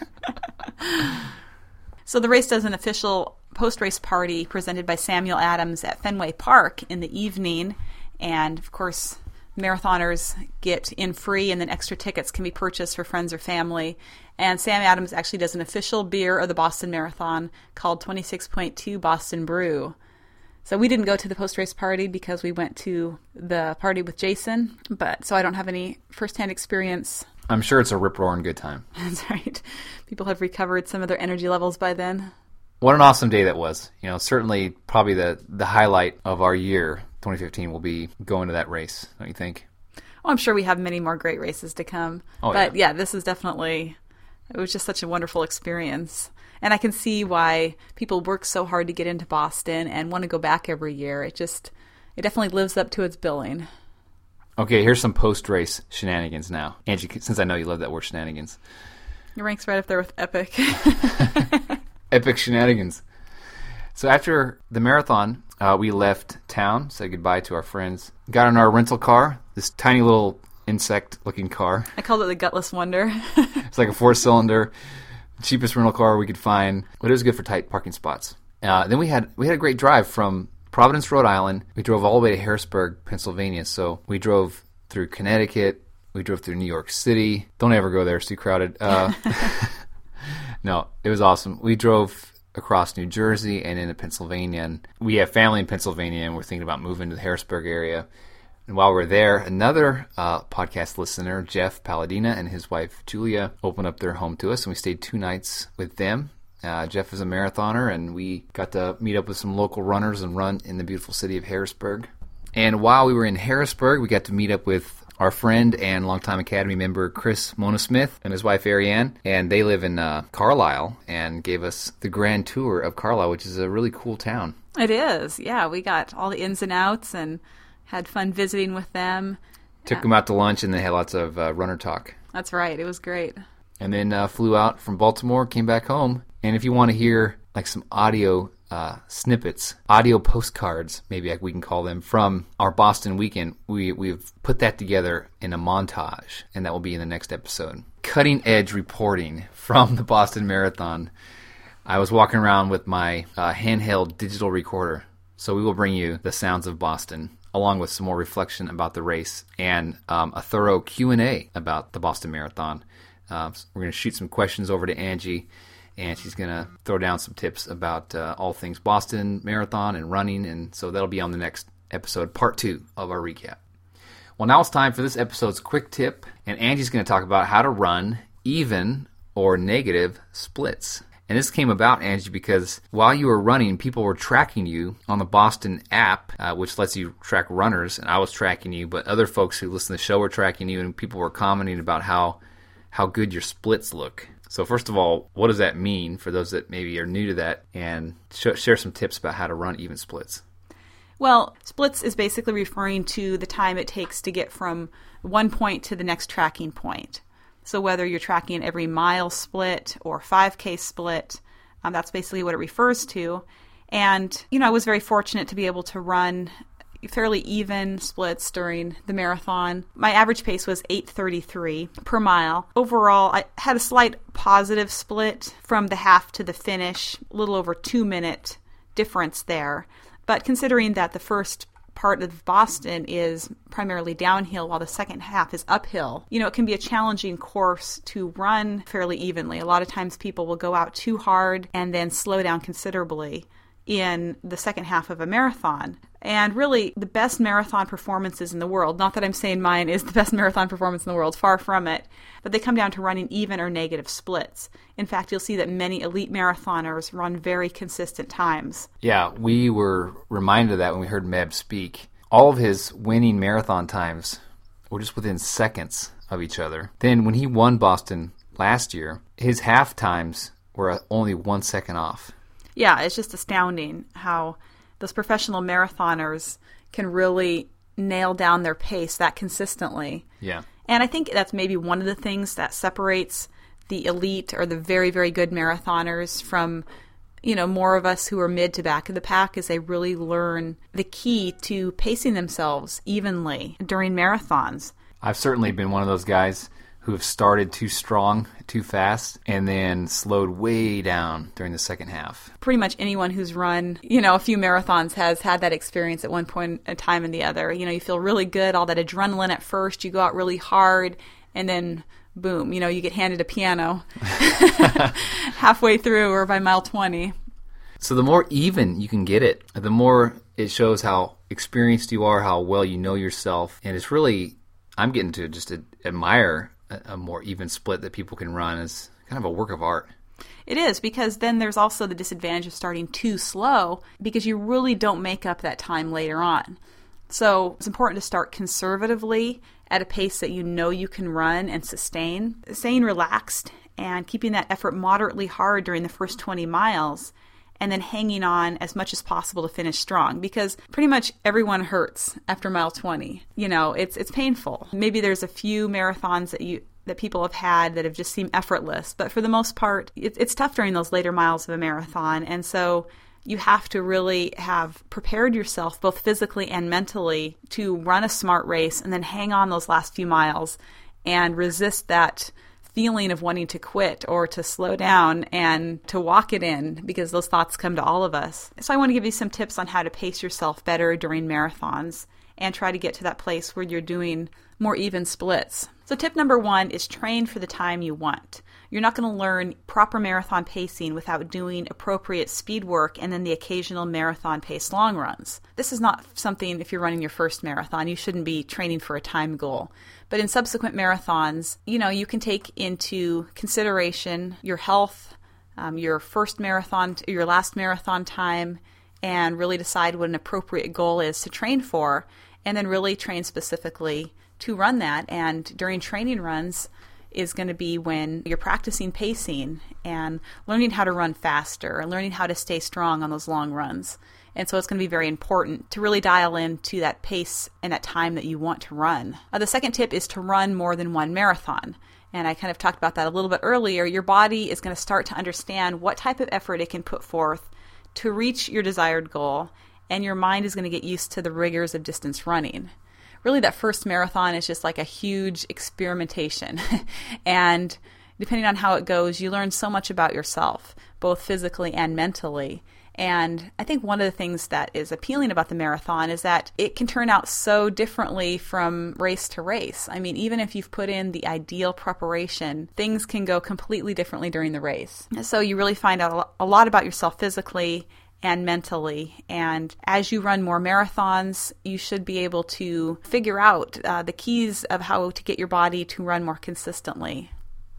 So the race does an official post-race party presented by Samuel Adams at Fenway Park in the evening. And, of course, marathoners get in free, and then extra tickets can be purchased for friends or family. And Sam Adams actually does an official beer of the Boston Marathon called 26.2 Boston Brew. So we didn't go to the post-race party because we went to the party with Jason, so I don't have any firsthand experience. I'm sure it's a rip-roaring good time. That's right. People have recovered some of their energy levels by then. What an awesome day that was. Certainly probably the highlight of our year, 2015, will be going to that race, don't you think? Oh, I'm sure we have many more great races to come. Oh, but yeah, this is definitely, it was just such a wonderful experience. And I can see why people work so hard to get into Boston and want to go back every year. It definitely lives up to its billing. Okay, here's some post-race shenanigans now. Angie, since I know you love that word shenanigans. It ranks right up there with epic. Epic shenanigans. So after the marathon, we left town, said goodbye to our friends, got in our rental car, this tiny little insect-looking car. I called it the Gutless Wonder. It's like a 4-cylinder. Cheapest rental car we could find, but it was good for tight parking spots. Then we had a great drive from Providence, Rhode Island. We drove all the way to Harrisburg, Pennsylvania. So we drove through Connecticut. We drove through New York City. Don't ever go there; it's too crowded. No, it was awesome. We drove across New Jersey and into Pennsylvania. And we have family in Pennsylvania, and we're thinking about moving to the Harrisburg area. And while we're there, another podcast listener, Jeff Palladina, and his wife, Julia, opened up their home to us, and we stayed 2 nights with them. Jeff is a marathoner, and we got to meet up with some local runners and run in the beautiful city of Harrisburg. And while we were in Harrisburg, we got to meet up with our friend and longtime Academy member, Chris Mona-Smith, and his wife, Ariane. And they live in Carlisle, and gave us the grand tour of Carlisle, which is a really cool town. It is, yeah. We got all the ins and outs, and had fun visiting with them. Took them out to lunch, and they had lots of runner talk. That's right. It was great. And then flew out from Baltimore, came back home. And if you want to hear like some audio snippets, audio postcards, maybe we can call them, from our Boston weekend, we've put that together in a montage, and that will be in the next episode. Cutting edge reporting from the Boston Marathon. I was walking around with my handheld digital recorder, so we will bring you the sounds of Boston, along with some more reflection about the race and a thorough Q&A about the Boston Marathon. We're going to shoot some questions over to Angie, and she's going to throw down some tips about all things Boston Marathon and running, and so that'll be on the next episode, part 2 of our recap. Well, now it's time for this episode's quick tip, and Angie's going to talk about how to run even or negative splits. And this came about, Angie, because while you were running, people were tracking you on the Boston app, which lets you track runners, and I was tracking you, but other folks who listen to the show were tracking you, and people were commenting about how good your splits look. So first of all, what does that mean for those that maybe are new to that, and share some tips about how to run even splits? Well, splits is basically referring to the time it takes to get from one point to the next tracking point. So whether you're tracking every mile split or 5K split, That's basically what it refers to. And, I was very fortunate to be able to run fairly even splits during the marathon. My average pace was 8:33 per mile. Overall, I had a slight positive split from the half to the finish, a little over 2-minute difference there. But considering that the first part of Boston is primarily downhill while the second half is uphill, it can be a challenging course to run fairly evenly. A lot of times people will go out too hard and then slow down considerably in the second half of a marathon. And really, the best marathon performances in the world, not that I'm saying mine is the best marathon performance in the world, far from it, but they come down to running even or negative splits. In fact, you'll see that many elite marathoners run very consistent times. Yeah, we were reminded of that when we heard Meb speak. All of his winning marathon times were just within seconds of each other. Then when he won Boston last year, his half times were only 1 second off. Yeah, it's just astounding how those professional marathoners can really nail down their pace that consistently. Yeah. And I think that's maybe one of the things that separates the elite or the very, very good marathoners from, more of us who are mid to back of the pack, is they really learn the key to pacing themselves evenly during marathons. I've certainly been one of those guys who have started too strong, too fast, and then slowed way down during the second half. Pretty much anyone who's run, a few marathons has had that experience at one point in time and the other. You feel really good, all that adrenaline at first, you go out really hard, and then boom, you get handed a piano halfway through or by mile 20. So the more even you can get it, the more it shows how experienced you are, how well you know yourself, and it's really, I'm getting to just admire a more even split that people can run as kind of a work of art. It is, because then there's also the disadvantage of starting too slow because you really don't make up that time later on. So it's important to start conservatively at a pace that you know you can run and sustain. Staying relaxed and keeping that effort moderately hard during the first 20 miles and then hanging on as much as possible to finish strong, because pretty much everyone hurts after mile 20. It's painful. Maybe there's a few marathons that people have had that have just seemed effortless, but for the most part, it's tough during those later miles of a marathon, and so you have to really have prepared yourself both physically and mentally to run a smart race and then hang on those last few miles and resist that feeling of wanting to quit or to slow down and to walk it in, because those thoughts come to all of us. So I want to give you some tips on how to pace yourself better during marathons and try to get to that place where you're doing more even splits. So tip number 1 is train for the time you want. You're not going to learn proper marathon pacing without doing appropriate speed work and then the occasional marathon pace long runs. This is not something, if you're running your first marathon, you shouldn't be training for a time goal. But in subsequent marathons, you can take into consideration your health, your first marathon, your last marathon time, and really decide what an appropriate goal is to train for, and then really train specifically to run that. And during training runs is going to be when you're practicing pacing and learning how to run faster and learning how to stay strong on those long runs. And so it's going to be very important to really dial into that pace and that time that you want to run. The second tip is to run more than one marathon. And I kind of talked about that a little bit earlier. Your body is going to start to understand what type of effort it can put forth to reach your desired goal, and your mind is going to get used to the rigors of distance running. Really, that first marathon is just like a huge experimentation. And depending on how it goes, you learn so much about yourself, both physically and mentally. And I think one of the things that is appealing about the marathon is that it can turn out so differently from race to race. I mean, even if you've put in the ideal preparation, things can go completely differently during the race. So you really find out a lot about yourself physically and mentally. And as you run more marathons, you should be able to figure out the keys of how to get your body to run more consistently.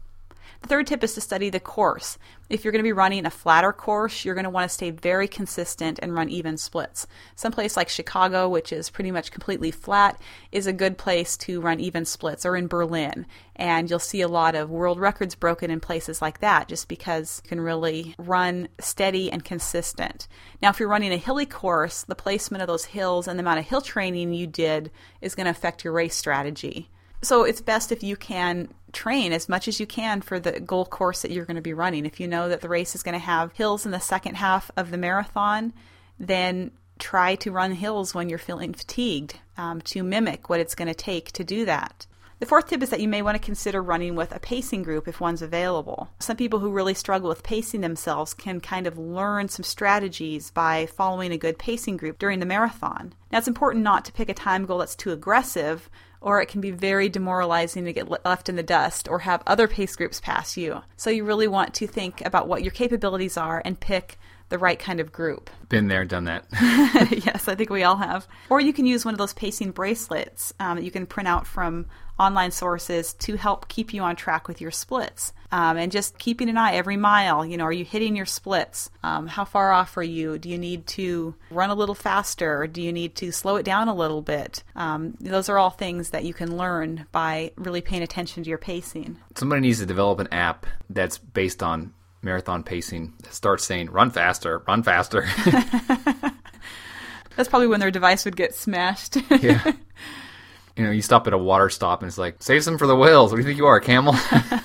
The third tip is to study the course. If you're going to be running a flatter course, you're going to want to stay very consistent and run even splits. Someplace like Chicago, which is pretty much completely flat, is a good place to run even splits, or in Berlin. And you'll see a lot of world records broken in places like that, just because you can really run steady and consistent. Now, if you're running a hilly course, the placement of those hills and the amount of hill training you did is going to affect your race strategy. So it's best if you can train as much as you can for the goal course that you're going to be running. If you know that the race is going to have hills in the second half of the marathon, then try to run hills when you're feeling fatigued to mimic what it's going to take to do that. The fourth tip is that you may want to consider running with a pacing group if one's available. Some people who really struggle with pacing themselves can kind of learn some strategies by following a good pacing group during the marathon. Now, it's important not to pick a time goal that's too aggressive, or it can be very demoralizing to get left in the dust or have other pace groups pass you. So you really want to think about what your capabilities are and pick the right kind of group. Been there, done that. Yes, I think we all have. Or you can use one of those pacing bracelets that you can print out from online sources to help keep you on track with your splits. And just keeping an eye every mile, are you hitting your splits? How far off are you? Do you need to run a little faster? Do you need to slow it down a little bit? Those are all things that you can learn by really paying attention to your pacing. Somebody needs to develop an app that's based on marathon pacing that starts saying, run faster, run faster. That's probably when their device would get smashed. Yeah. You stop at a water stop and it's like, save some for the whales. What do you think you are, a camel?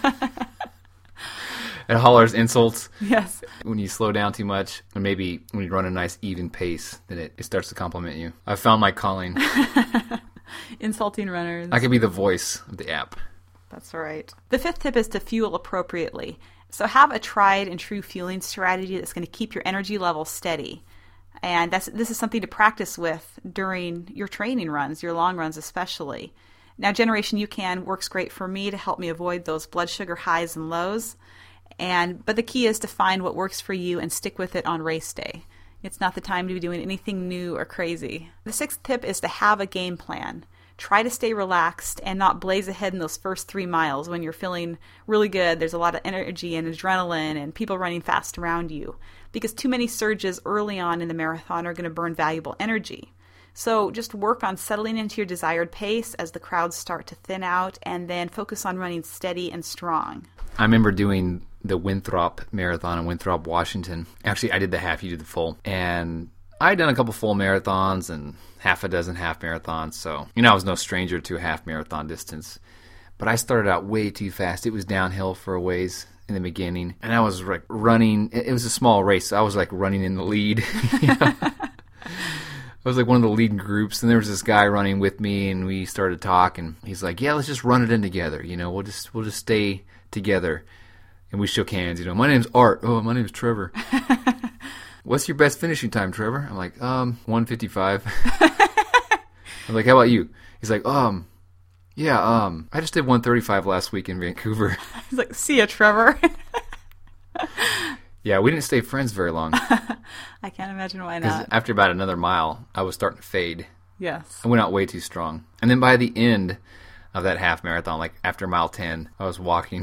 It hollers insults. Yes. When you slow down too much, and maybe when you run a nice even pace, then it starts to compliment you. I've found my calling. Insulting runners. I could be the voice of the app. That's right. The fifth tip is to fuel appropriately. So have a tried and true fueling strategy that's going to keep your energy level steady. And this is something to practice with during your training runs, your long runs especially. Now, Generation UCAN works great for me to help me avoid those blood sugar highs and lows. But the key is to find what works for you and stick with it on race day. It's not the time to be doing anything new or crazy. The sixth tip is to have a game plan. Try to stay relaxed and not blaze ahead in those first 3 miles when you're feeling really good. There's a lot of energy and adrenaline and people running fast around you, because too many surges early on in the marathon are going to burn valuable energy. So just work on settling into your desired pace as the crowds start to thin out, and then focus on running steady and strong. I remember doing the Winthrop Marathon in Winthrop, Washington. Actually, I did the half, you did the full. And I'd done a couple full marathons and half a dozen half marathons, so I was no stranger to a half marathon distance. But I started out way too fast. It was downhill for a ways in the beginning, and I was like running. It was a small race, so I was like running in the lead. I was like one of the leading groups, and there was this guy running with me, and we started talking. He's like, "Yeah, let's just run it in together. We'll just stay together." And we shook hands. My name's Art. Oh, my name's Trevor. What's your best finishing time, Trevor? I'm like, 1:55. I'm like, how about you? He's like, I just did 1:35 last week in Vancouver. He's like, see ya, Trevor. Yeah, we didn't stay friends very long. I can't imagine why not. After about another mile, I was starting to fade. Yes. I went out way too strong. And then by the end of that half marathon, like after mile 10, I was walking.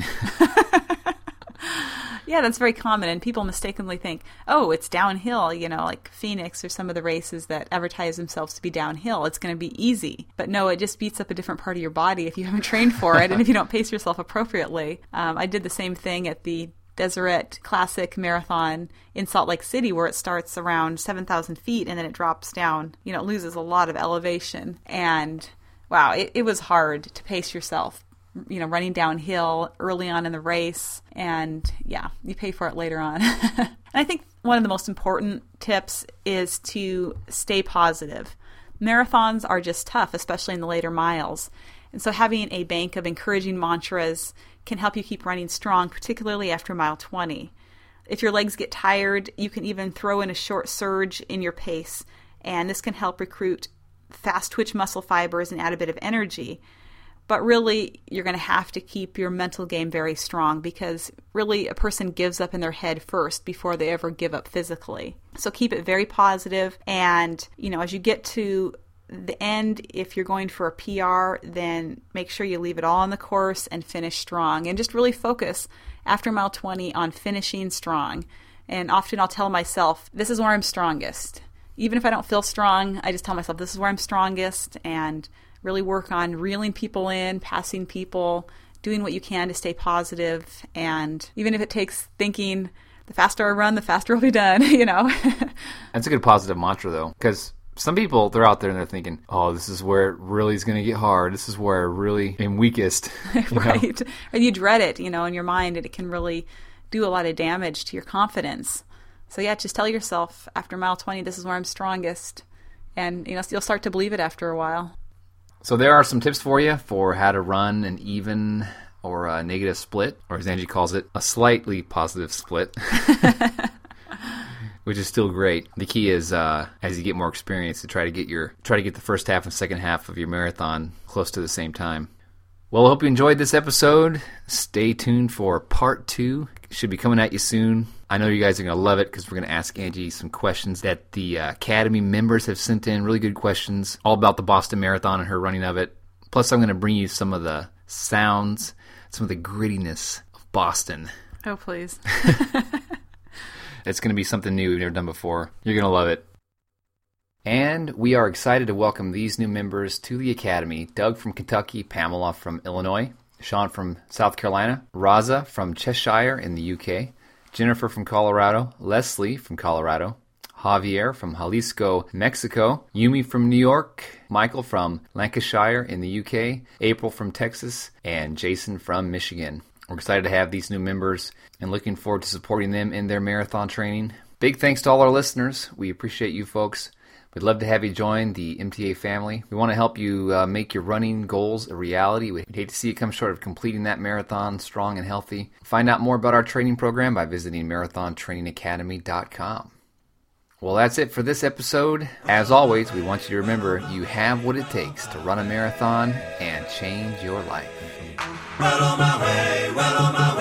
Yeah, that's very common, and people mistakenly think, oh, it's downhill, like Phoenix or some of the races that advertise themselves to be downhill. It's going to be easy. But no, it just beats up a different part of your body if you haven't trained for it and if you don't pace yourself appropriately. I did the same thing at the Deseret Classic Marathon in Salt Lake City, where it starts around 7,000 feet and then it drops down. It loses a lot of elevation. And wow, it was hard to pace yourself. Running downhill early on in the race, and yeah, you pay for it later on. And I think one of the most important tips is to stay positive. Marathons are just tough, especially in the later miles. And so having a bank of encouraging mantras can help you keep running strong, particularly after mile 20. If your legs get tired, you can even throw in a short surge in your pace, and this can help recruit fast twitch muscle fibers and add a bit of energy. But really, you're going to have to keep your mental game very strong, because really a person gives up in their head first before they ever give up physically. So keep it very positive. And, as you get to the end, if you're going for a PR, then make sure you leave it all on the course and finish strong. And just really focus after mile 20 on finishing strong. And often I'll tell myself, this is where I'm strongest. Even if I don't feel strong, I just tell myself, this is where I'm strongest, and really work on reeling people in, passing people, doing what you can to stay positive. And even if it takes thinking, the faster I run, the faster I'll be done, That's a good positive mantra, though, because Some people, they're out there and they're thinking, oh, this is where it really is going to get hard. This is where I really am weakest. Right. And you dread it, in your mind, and it can really do a lot of damage to your confidence. So yeah, just tell yourself after mile 20, this is where I'm strongest. And, you'll start to believe it after a while. So there are some tips for you for how to run an even or a negative split, or as Angie calls it, a slightly positive split. Which is still great. The key is, as you get more experience, to try to get the first half and second half of your marathon close to the same time. Well, I hope you enjoyed this episode. Stay tuned for part 2. It should be coming at you soon. I know you guys are going to love it because we're going to ask Angie some questions that the Academy members have sent in. Really good questions, all about the Boston Marathon and her running of it. Plus, I'm going to bring you some of the sounds, some of the grittiness of Boston. Oh, please. It's going to be something new we've never done before. You're going to love it. And we are excited to welcome these new members to the Academy. Doug from Kentucky, Pamela from Illinois, Sean from South Carolina, Raza from Cheshire in the UK, Jennifer from Colorado, Leslie from Colorado, Javier from Jalisco, Mexico, Yumi from New York, Michael from Lancashire in the UK, April from Texas, and Jason from Michigan. We're excited to have these new members and looking forward to supporting them in their marathon training. Big thanks to all our listeners. We appreciate you folks. We'd love to have you join the MTA family. We want to help you make your running goals a reality. We'd hate to see you come short of completing that marathon strong and healthy. Find out more about our training program by visiting marathontrainingacademy.com. Well, that's it for this episode. As always, we want you to remember you have what it takes to run a marathon and change your life. Well on my way, well on my way.